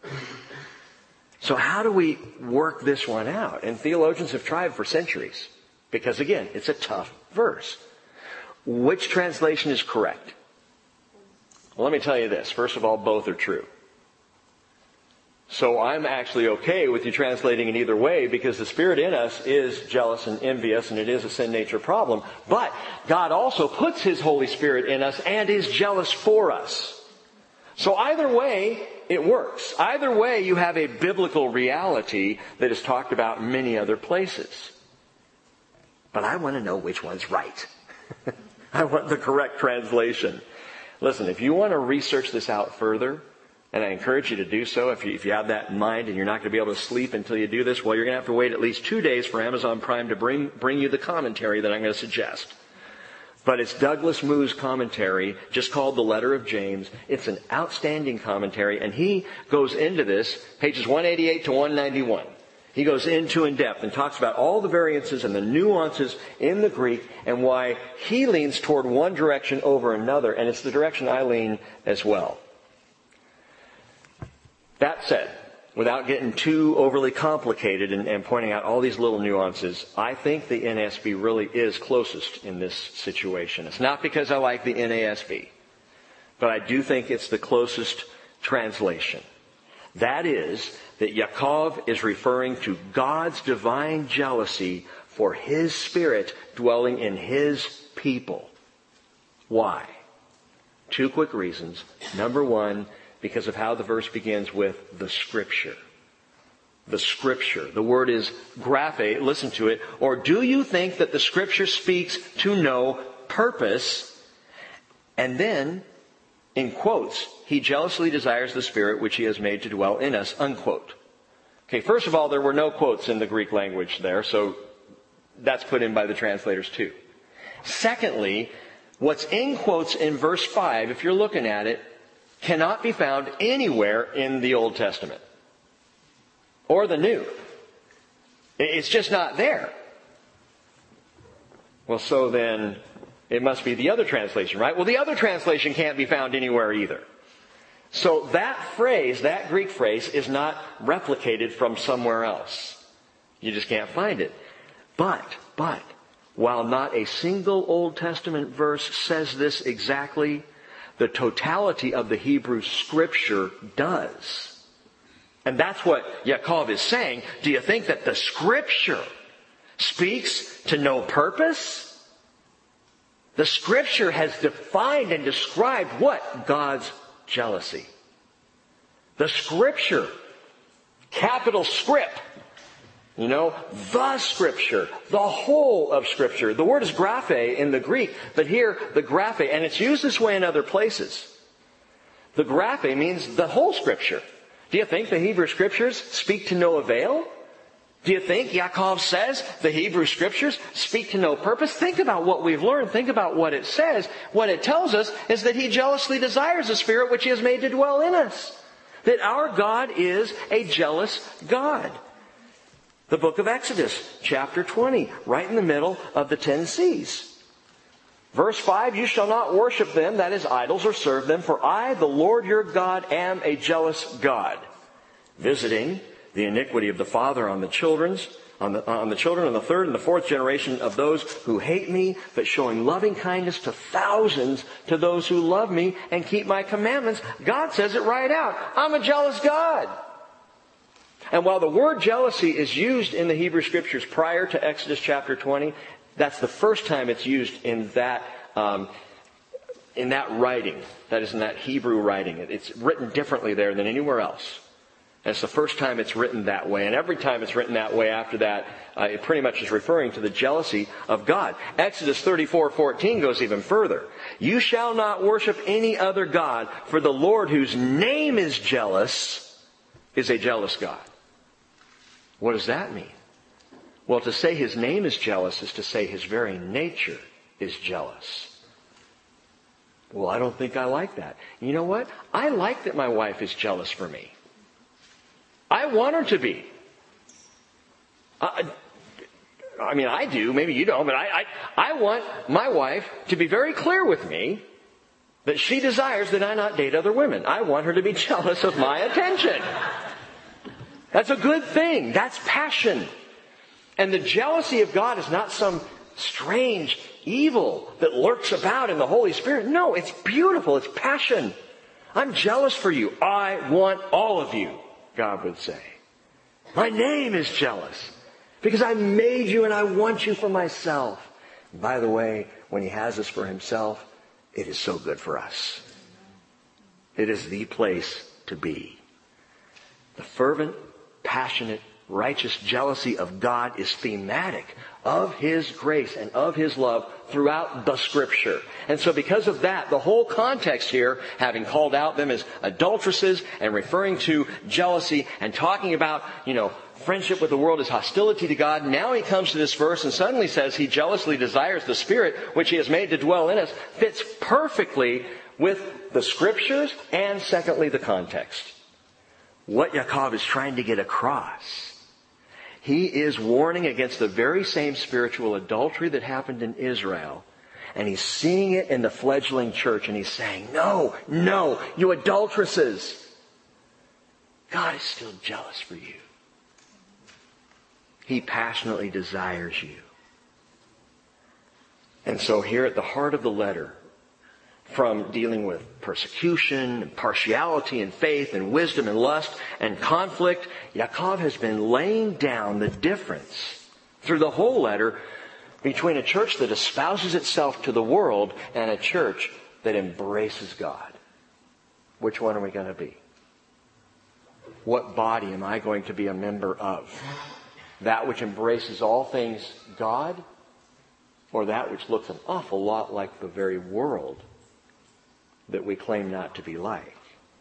So how do we work this one out? And theologians have tried for centuries. Because again, it's a tough verse. Which translation is correct? Well, let me tell you this. First of all, both are true. So I'm actually okay with you translating it either way, because the Spirit in us is jealous and envious, and it is a sin nature problem. But God also puts His Holy Spirit in us and is jealous for us. So either way, it works. Either way, you have a biblical reality that is talked about in many other places. But I want to know which one's right. I want the correct translation. Listen, if you want to research this out further, and I encourage you to do so if you, if you have that in mind and you're not going to be able to sleep until you do this, well, you're going to have to wait at least two days for Amazon Prime to bring, bring you the commentary that I'm going to suggest. But it's Douglas Moo's commentary, just called The Letter of James. It's an outstanding commentary, and he goes into this, pages one eighty-eight to one ninety-one. He goes into in depth and talks about all the variances and the nuances in the Greek and why he leans toward one direction over another, and it's the direction I lean as well. That said, without getting too overly complicated and, and pointing out all these little nuances, I think the N A S B really is closest in this situation. It's not because I like the N A S B, but I do think it's the closest translation. That is, that Yaakov is referring to God's divine jealousy for His Spirit dwelling in His people. Why? Two quick reasons. Number one, because of how the verse begins with the Scripture. The Scripture. The word is graphe. Listen to it. Or do you think that the Scripture speaks to no purpose? And then, in quotes, He jealously desires the Spirit which He has made to dwell in us, unquote. Okay, first of all, there were no quotes in the Greek language there, so that's put in by the translators too. Secondly, what's in quotes in verse five, if you're looking at it, cannot be found anywhere in the Old Testament or the New. It's just not there. Well, so then it must be the other translation, right? Well, the other translation can't be found anywhere either. So that phrase, that Greek phrase, is not replicated from somewhere else. You just can't find it. But, but, while not a single Old Testament verse says this exactly, the totality of the Hebrew Scripture does. And that's what Yaakov is saying. Do you think that the Scripture speaks to no purpose? The Scripture has defined and described what? God's jealousy. The Scripture, capital script, You know, the Scripture, the whole of Scripture. The word is graphe in the Greek, but here the graphe, and it's used this way in other places. The graphe means the whole Scripture. Do you think the Hebrew Scriptures speak to no avail? Do you think Yaakov says the Hebrew Scriptures speak to no purpose? Think about what we've learned. Think about what it says. What it tells us is that He jealously desires the Spirit which He has made to dwell in us. That our God is a jealous God. The book of Exodus, chapter twenty, right in the middle of the ten C's. Verse five, you shall not worship them, that is idols, or serve them, for I, the Lord your God, am a jealous God, visiting the iniquity of the father on the children's, on the, on the children on the third and the fourth generation of those who hate me, but showing loving kindness to thousands to those who love me and keep my commandments. God says it right out. I'm a jealous God. And while the word jealousy is used in the Hebrew Scriptures prior to Exodus chapter twenty, that's the first time it's used in that um, in that writing. That is in that Hebrew writing. It's written differently there than anywhere else. And it's the first time it's written that way. And every time it's written that way after that, uh, it pretty much is referring to the jealousy of God. Exodus thirty-four fourteen goes even further. You shall not worship any other God, for the Lord whose name is jealous is a jealous God. What does that mean? Well, to say His name is jealous is to say His very nature is jealous. Well, I don't think I like that. You know what? I like that my wife is jealous for me. I want her to be. I, I mean, I do. Maybe you don't. But I, I, I want my wife to be very clear with me that she desires that I not date other women. I want her to be jealous of my attention. That's a good thing. That's passion. And the jealousy of God is not some strange evil that lurks about in the Holy Spirit. No, it's beautiful. It's passion. I'm jealous for you. I want all of you, God would say. My name is jealous because I made you and I want you for myself. And by the way, when He has us for Himself, it is so good for us. It is the place to be. The fervent, passionate, righteous jealousy of God is thematic of His grace and of His love throughout the Scripture. And so because of that, the whole context here, having called out them as adulteresses and referring to jealousy and talking about, you know, friendship with the world is hostility to God, now he comes to this verse and suddenly says He jealously desires the Spirit which He has made to dwell in us, fits perfectly with the Scriptures and secondly the context. What Yaakov is trying to get across. He is warning against the very same spiritual adultery that happened in Israel. And he's seeing it in the fledgling church. And he's saying, no, no, you adulteresses. God is still jealous for you. He passionately desires you. And so here at the heart of the letter, from dealing with persecution, and partiality, and faith, and wisdom, and lust, and conflict, Yaakov has been laying down the difference through the whole letter between a church that espouses itself to the world and a church that embraces God. Which one are we going to be? What body am I going to be a member of? That which embraces all things God, or that which looks an awful lot like the very world that we claim not to be like?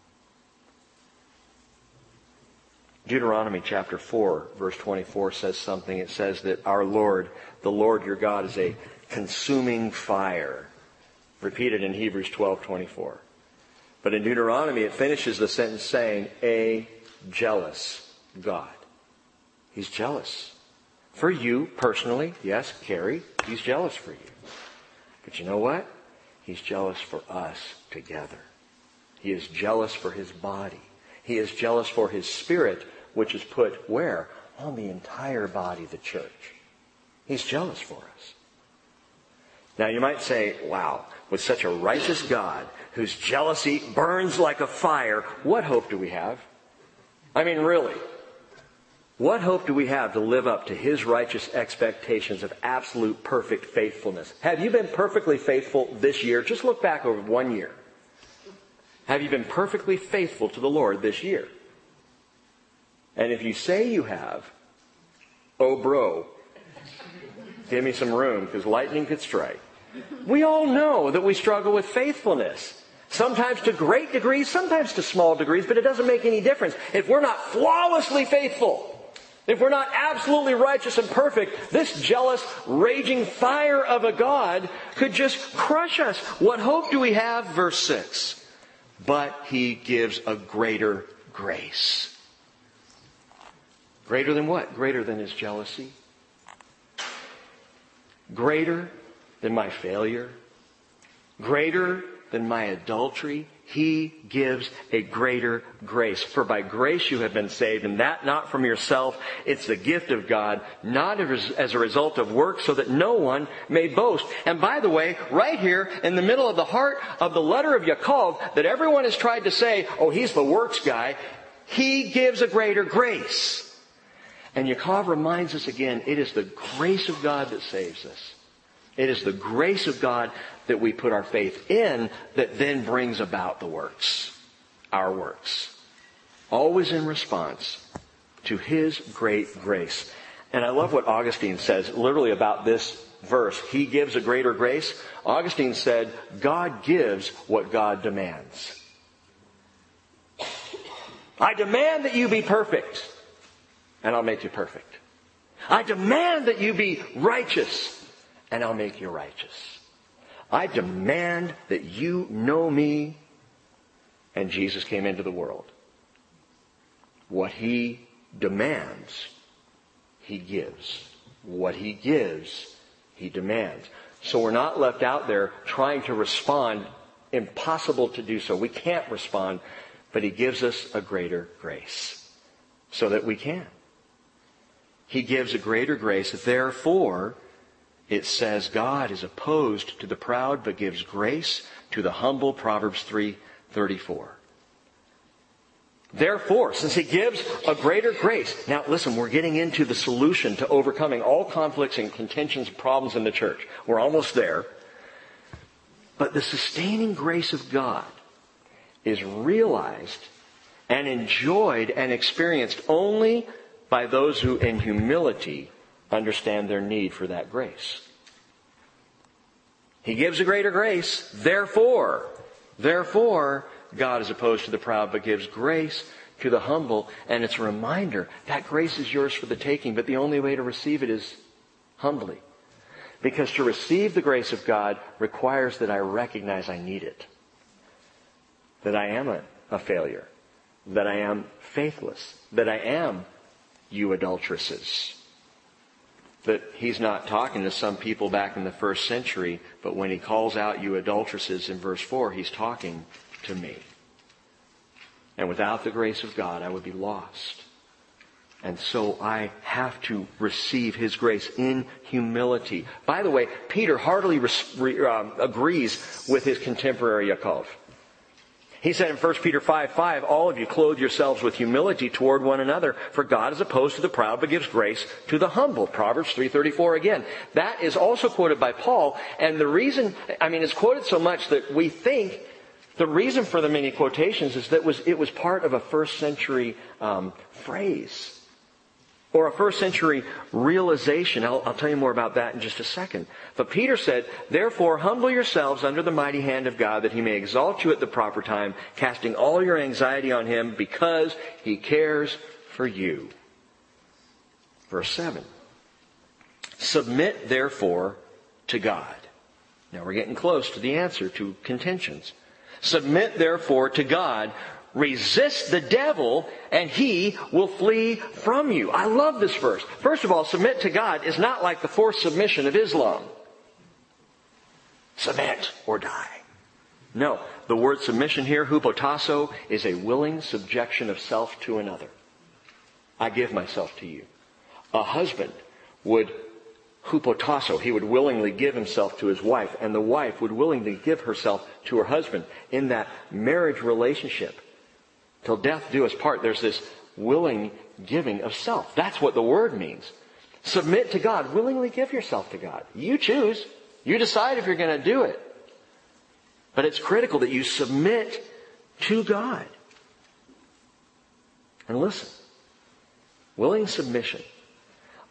Deuteronomy chapter four, verse twenty-four says something. It says that our Lord, the Lord your God, is a consuming fire. Repeated in Hebrews twelve twenty-four. But in Deuteronomy, it finishes the sentence saying, a jealous God. He's jealous. For you personally, yes, Carrie, He's jealous for you. But you know what? He's jealous for us together. He is jealous for His body. He is jealous for His Spirit, which is put where? On the entire body, the church. He's jealous for us. Now you might say, wow, with such a righteous God, whose jealousy burns like a fire, what hope do we have? I mean, really. What hope do we have to live up to His righteous expectations of absolute perfect faithfulness? Have you been perfectly faithful this year? Just look back over one year. Have you been perfectly faithful to the Lord this year? And if you say you have, Oh, bro, give me some room because lightning could strike. We all know that we struggle with faithfulness. Sometimes to great degrees, sometimes to small degrees, but it doesn't make any difference. If we're not flawlessly faithful, if we're not absolutely righteous and perfect, this jealous, raging fire of a God could just crush us. What hope do we have? Verse six. But He gives a greater grace. Greater than what? Greater than His jealousy. Greater than my failure. Greater than my adultery. He gives a greater grace. For by grace you have been saved, and that not from yourself. It's the gift of God, not as a result of works, so that no one may boast. And by the way, right here in the middle of the heart of the letter of Yaakov, that everyone has tried to say, oh, he's the works guy. He gives a greater grace. And Yaakov reminds us again, it is the grace of God that saves us. It is the grace of God that we put our faith in that then brings about the works, our works. Always in response to His great grace. And I love what Augustine says literally about this verse. He gives a greater grace. Augustine said, God gives what God demands. I demand that you be perfect, and I'll make you perfect. I demand that you be righteous, and I'll make you righteous. I demand that you know me. And Jesus came into the world. What He demands, He gives. What He gives, He demands. So we're not left out there trying to respond. Impossible to do so. We can't respond. But He gives us a greater grace so that we can. He gives a greater grace. Therefore, it says God is opposed to the proud but gives grace to the humble. Proverbs three thirty-four. Therefore, since He gives a greater grace. Now listen, we're getting into the solution to overcoming all conflicts and contentions and problems in the church. We're almost there. But the sustaining grace of God is realized and enjoyed and experienced only by those who in humility understand their need for that grace. He gives a greater grace. Therefore, therefore, God is opposed to the proud but gives grace to the humble. And it's a reminder that grace is yours for the taking, but the only way to receive it is humbly. Because to receive the grace of God requires that I recognize I need it. That I am a, a failure. That I am faithless. That I am you adulteresses. That He's not talking to some people back in the first century, but when He calls out you adulteresses in verse four, He's talking to me. And without the grace of God, I would be lost. And so I have to receive His grace in humility. By the way, Peter heartily re- uh, agrees with his contemporary Yaakov. He said in First Peter five five, all of you clothe yourselves with humility toward one another, for God is opposed to the proud but gives grace to the humble. Proverbs three thirty-four again. That is also quoted by Paul, and the reason, I mean, it's quoted so much that we think the reason for the many quotations is that was it was part of a first century um, phrase. Or a first century realization. I'll, I'll tell you more about that in just a second. But Peter said, therefore humble yourselves under the mighty hand of God that He may exalt you at the proper time, casting all your anxiety on Him because He cares for you. Verse seven. Submit therefore to God. Now we're getting close to the answer to contentions. Submit therefore to God. Resist the devil and he will flee from you. I love this verse. First of all, submit to God is not like the forced submission of Islam. Submit or die. No, the word submission here, hupotasso, is a willing subjection of self to another. I give myself to you. A husband would hupotasso, he would willingly give himself to his wife, and the wife would willingly give herself to her husband in that marriage relationship. Till death do us part. There's this willing giving of self. That's what the word means. Submit to God. Willingly give yourself to God. You choose. You decide if you're going to do it. But it's critical that you submit to God. And listen. Willing submission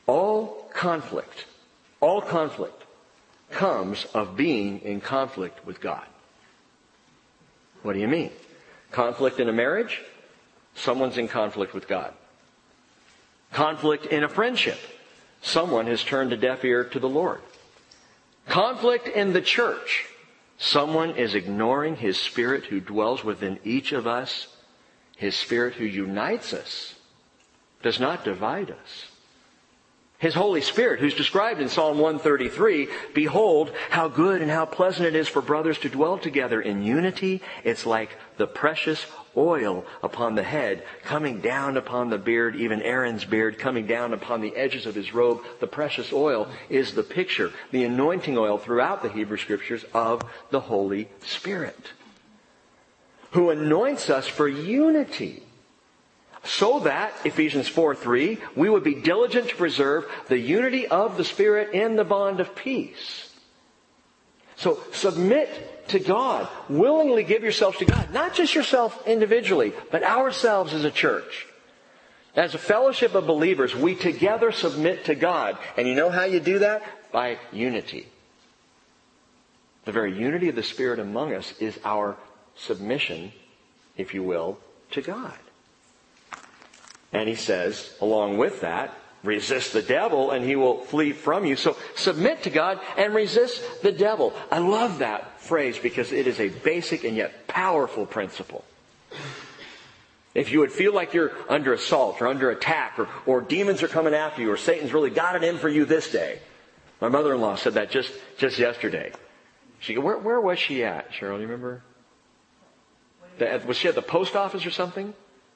All conflict, all conflict comes of being in conflict with God. What do you mean? Conflict in a marriage? Someone's in conflict with God. Conflict in a friendship? Someone has turned a deaf ear to the Lord. Conflict in the church? Someone is ignoring His Spirit who dwells within each of us. His Spirit who unites us, does not divide us. His Holy Spirit, who's described in Psalm one thirty-three, behold, how good and how pleasant it is for brothers to dwell together in unity. It's like the precious oil upon the head, coming down upon the beard, even Aaron's beard, coming down upon the edges of his robe. The precious oil is the picture, the anointing oil throughout the Hebrew Scriptures of the Holy Spirit, who anoints us for unity. So that, Ephesians four three, we would be diligent to preserve the unity of the Spirit in the bond of peace. So submit to God. Willingly give yourselves to God. Not just yourself individually, but ourselves as a church. As a fellowship of believers, we together submit to God. And you know how you do that? By unity. The very unity of the Spirit among us is our submission, if you will, to God. And he says, along with that, resist the devil and he will flee from you. So submit to God and resist the devil. I love that phrase because it is a basic and yet powerful principle. If you would feel like you're under assault or under attack or, or demons are coming after you or Satan's really got it in for you this day. My mother-in-law said that just, just yesterday. She go, where, where was she at, Cheryl? Do you remember? The, was she at the post office or something?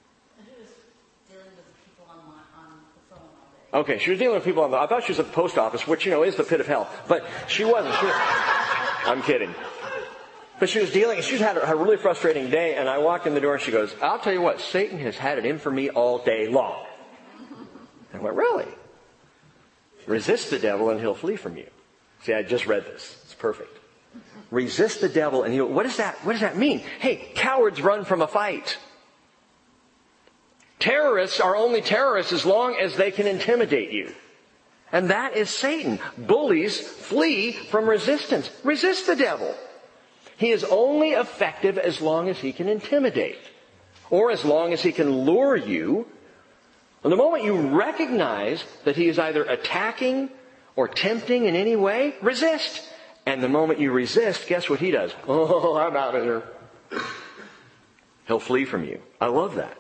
Okay, she was dealing with people on the... I thought she was at the post office, which, you know, is the pit of hell. But she wasn't. She was, I'm kidding. But she was dealing... She's had a, a really frustrating day, and I walked in the door, and she goes, I'll tell you what, Satan has had it in for me all day long. I went, really? Resist the devil, and he'll flee from you. See, I just read this. It's perfect. Resist the devil, and he'll... What does that, what does that mean? Hey, cowards run from a fight. Terrorists are only terrorists as long as they can intimidate you. And that is Satan. Bullies flee from resistance. Resist the devil. He is only effective as long as he can intimidate. Or as long as he can lure you. And the moment you recognize that he is either attacking or tempting in any way, resist. And the moment you resist, guess what he does? Oh, I'm out of here. He'll flee from you. I love that.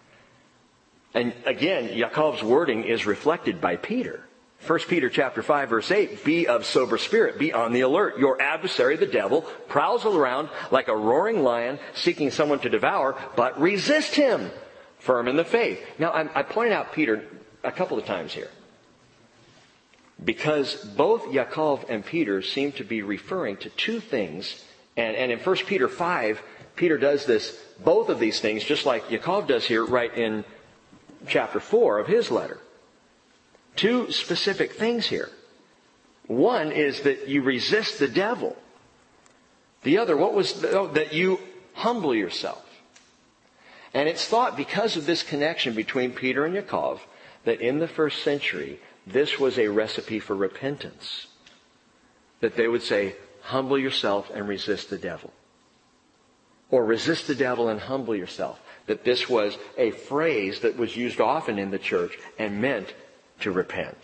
And again, Yaakov's wording is reflected by Peter. First Peter chapter five verse eight, be of sober spirit, be on the alert. Your adversary, the devil, prowls around like a roaring lion seeking someone to devour, but resist him, firm in the faith. Now, I, I pointed out Peter a couple of times here. Because both Yaakov and Peter seem to be referring to two things. And, and in First Peter five, Peter does this, both of these things, just like Yaakov does here right in chapter four of his letter. Two specific things here. One is that you resist the devil. The other, what was the, oh, that you humble yourself. And it's thought because of this connection between Peter and Yaakov that in the first century this was a recipe for repentance. That they would say, humble yourself and resist the devil. Or resist the devil and humble yourself. That this was a phrase that was used often in the church and meant to repent.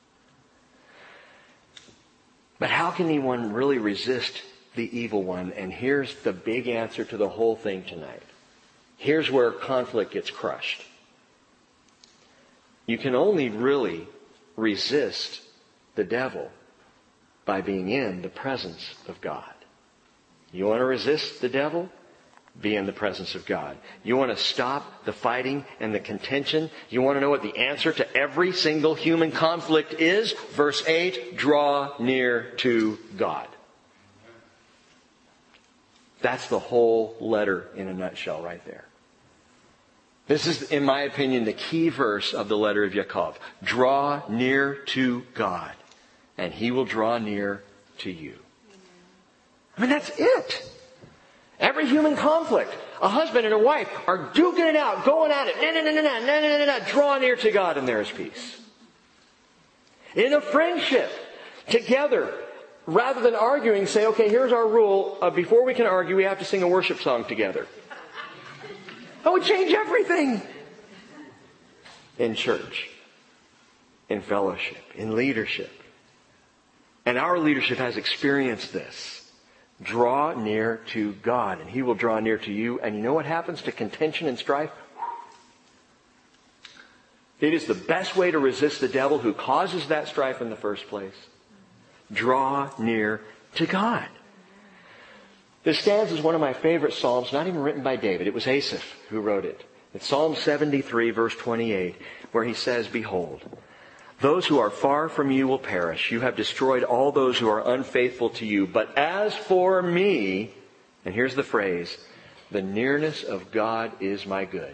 But how can anyone really resist the evil one? And here's the big answer to the whole thing tonight. Here's where conflict gets crushed. You can only really resist the devil by being in the presence of God. You want to resist the devil? Be in the presence of God. You want to stop the fighting and the contention? You want to know what the answer to every single human conflict is? Verse eight, draw near to God. That's the whole letter in a nutshell right there. This is, in my opinion, the key verse of the letter of Yaakov. Draw near to God, and He will draw near to you. I mean, that's it. Every human conflict, a husband and a wife are duking it out, going at it. No, no, no, no, no, no, no, no, no. Draw near to God and there is peace. In a friendship, together. Rather than arguing, say, okay, here's our rule. Uh, before we can argue, we have to sing a worship song together. That would change everything. In church, in fellowship, in leadership. And our leadership has experienced this. Draw near to God, and He will draw near to you. And you know what happens to contention and strife? It is the best way to resist the devil who causes that strife in the first place. Draw near to God. This stanza is one of my favorite psalms, not even written by David. It was Asaph who wrote it. It's Psalm seventy-three, verse twenty-eight, where he says, "Behold, those who are far from you will perish. You have destroyed all those who are unfaithful to you. But as for me," and here's the phrase, "the nearness of God is my good."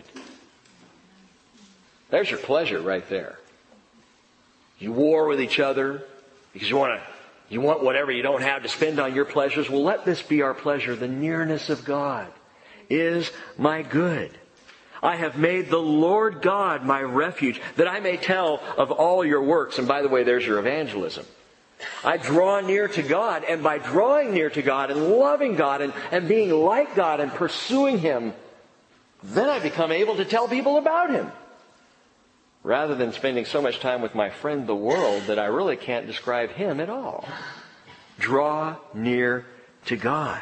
There's your pleasure right there. You war with each other because you want to, you want whatever you don't have to spend on your pleasures. Well, let this be our pleasure. The nearness of God is my good. I have made the Lord God my refuge, that I may tell of all your works. And by the way, there's your evangelism. I draw near to God, and by drawing near to God and loving God and, and being like God and pursuing Him, then I become able to tell people about Him. Rather than spending so much time with my friend the world that I really can't describe Him at all. Draw near to God.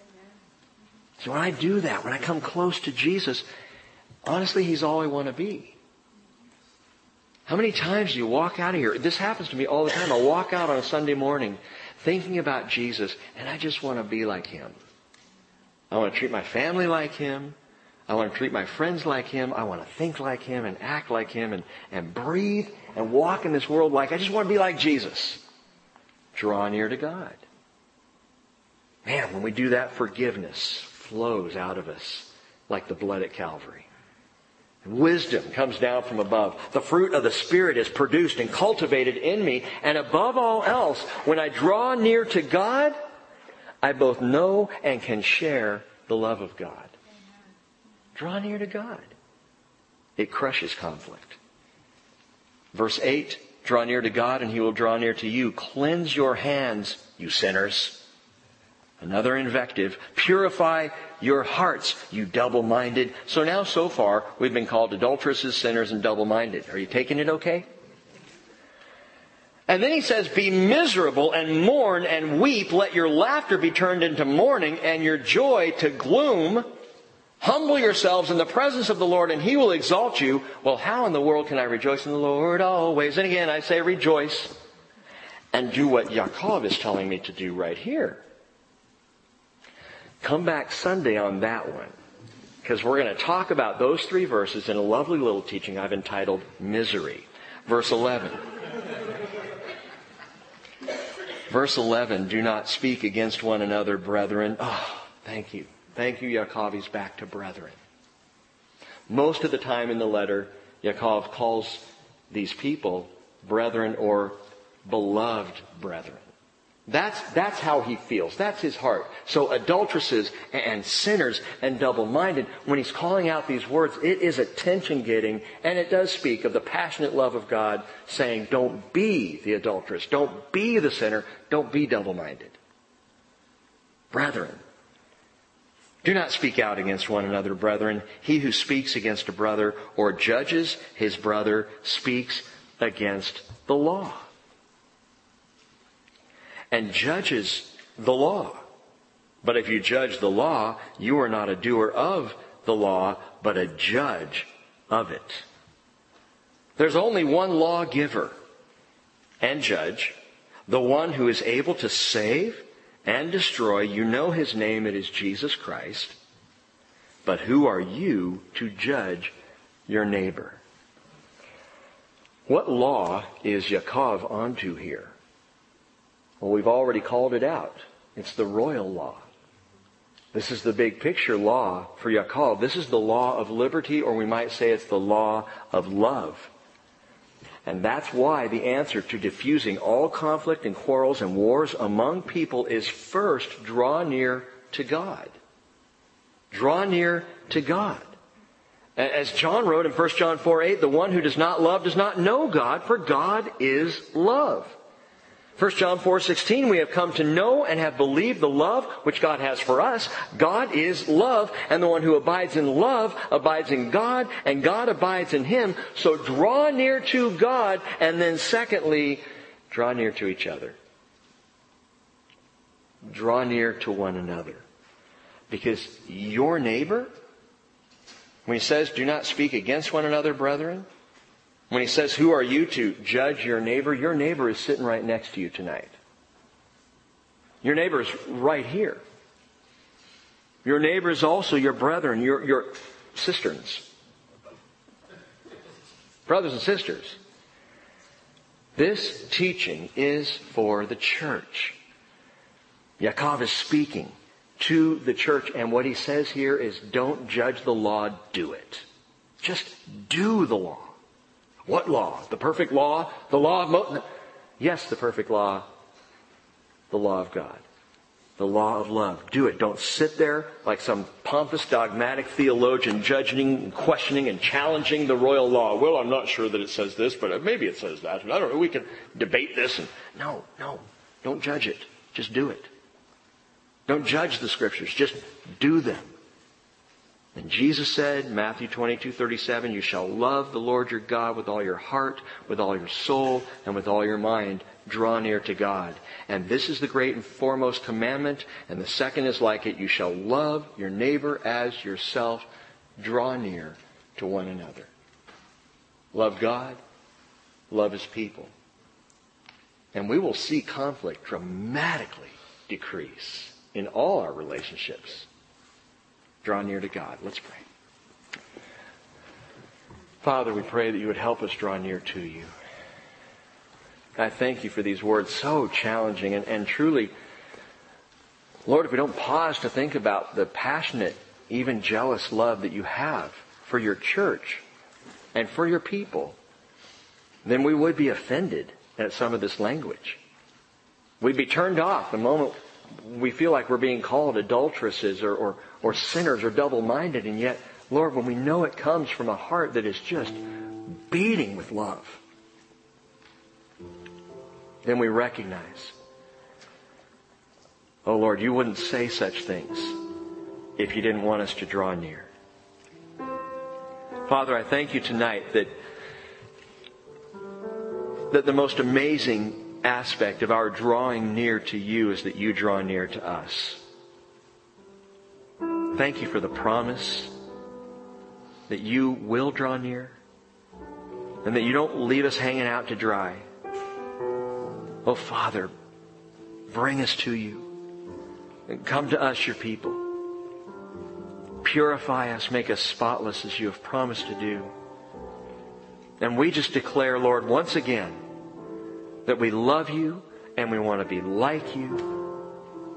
So when I do that, when I come close to Jesus, honestly, He's all I want to be. How many times do you walk out of here? This happens to me all the time. I walk out on a Sunday morning thinking about Jesus, and I just want to be like Him. I want to treat my family like Him. I want to treat my friends like Him. I want to think like Him and act like Him and, and breathe and walk in this world like, I just want to be like Jesus. Draw near to God. Man, when we do that, forgiveness flows out of us like the blood at Calvary. And wisdom comes down from above. The fruit of the Spirit is produced and cultivated in me. And above all else, when I draw near to God, I both know and can share the love of God. Draw near to God. It crushes conflict. Verse eight, draw near to God and He will draw near to you. Cleanse your hands, you sinners. Another invective. Purify your hearts, you double-minded. So now, so far, we've been called adulteresses, sinners, and double-minded. Are you taking it okay? And then he says, be miserable and mourn and weep. Let your laughter be turned into mourning and your joy to gloom. Humble yourselves in the presence of the Lord and He will exalt you. Well, how in the world can I rejoice in the Lord always? And again, I say rejoice and do what Yaakov is telling me to do right here. Come back Sunday on that one, because we're going to talk about those three verses in a lovely little teaching I've entitled Misery. Verse eleven. Verse eleven, do not speak against one another, brethren. Oh, thank you. Thank you, Yaakov. He's back to brethren. Most of the time in the letter, Yaakov calls these people brethren or beloved brethren. That's, that's how he feels. That's his heart. So adulteresses and sinners and double-minded, when he's calling out these words, it is attention-getting, and it does speak of the passionate love of God saying, don't be the adulteress, don't be the sinner, don't be double-minded. Brethren, do not speak out against one another, brethren. He who speaks against a brother or judges his brother speaks against the law. And judges the law. But if you judge the law, you are not a doer of the law, but a judge of it. There's only one lawgiver and judge, the one who is able to save and destroy. You know His name, it is Jesus Christ. But who are you to judge your neighbor? What law is Yaakov onto here? Well, we've already called it out. It's the royal law. This is the big picture law for Yaakov. This is the law of liberty, or we might say it's the law of love. And that's why the answer to diffusing all conflict and quarrels and wars among people is first draw near to God. Draw near to God. As John wrote in First John four eight, the one who does not love does not know God, for God is love. First John four sixteen, we have come to know and have believed the love which God has for us. God is love, and the one who abides in love abides in God, and God abides in him. So draw near to God, and then secondly, draw near to each other. Draw near to one another. Because your neighbor, when he says, do not speak against one another, brethren, when he says, who are you to judge your neighbor? Your neighbor is sitting right next to you tonight. Your neighbor is right here. Your neighbor is also your brethren, your, your cisterns. Brothers and sisters. This teaching is for the church. Yaakov is speaking to the church, and what he says here is, don't judge the law, do it. Just do the law. What law? The perfect law? The law of Moses? Yes, the perfect law. The law of God. The law of love. Do it. Don't sit there like some pompous, dogmatic theologian judging and questioning and challenging the royal law. Well, I'm not sure that it says this, but maybe it says that. I don't know. We can debate this. And no, no. Don't judge it. Just do it. Don't judge the Scriptures. Just do them. And Jesus said, Matthew twenty-two thirty-seven, you shall love the Lord your God with all your heart, with all your soul, and with all your mind. Draw near to God. And this is the great and foremost commandment. And the second is like it. You shall love your neighbor as yourself. Draw near to one another. Love God. Love his people. And we will see conflict dramatically decrease in all our relationships. Draw near to God. Let's pray. Father, we pray that you would help us draw near to you. I thank you for these words, so challenging and, and truly, Lord, if we don't pause to think about the passionate, even jealous love that you have for your church and for your people, then we would be offended at some of this language. We'd be turned off the moment we feel like we're being called adulteresses or, or, or sinners or double-minded. And yet, Lord, when we know it comes from a heart that is just beating with love, then we recognize, oh Lord, you wouldn't say such things if you didn't want us to draw near. Father, I thank you tonight that, that the most amazing aspect of our drawing near to you is that you draw near to us. Thank you for the promise that you will draw near and that you don't leave us hanging out to dry. Oh, Father, bring us to you and come to us, your people. Purify us, make us spotless as you have promised to do. And we just declare, Lord, once again, that we love you and we want to be like you.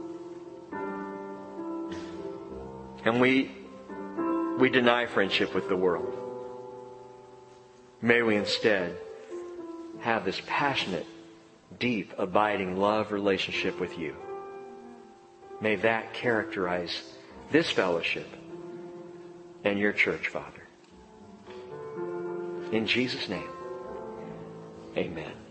And we, we deny friendship with the world. May we instead have this passionate, deep, abiding love relationship with you. May that characterize this fellowship and your church, Father. In Jesus' name, amen.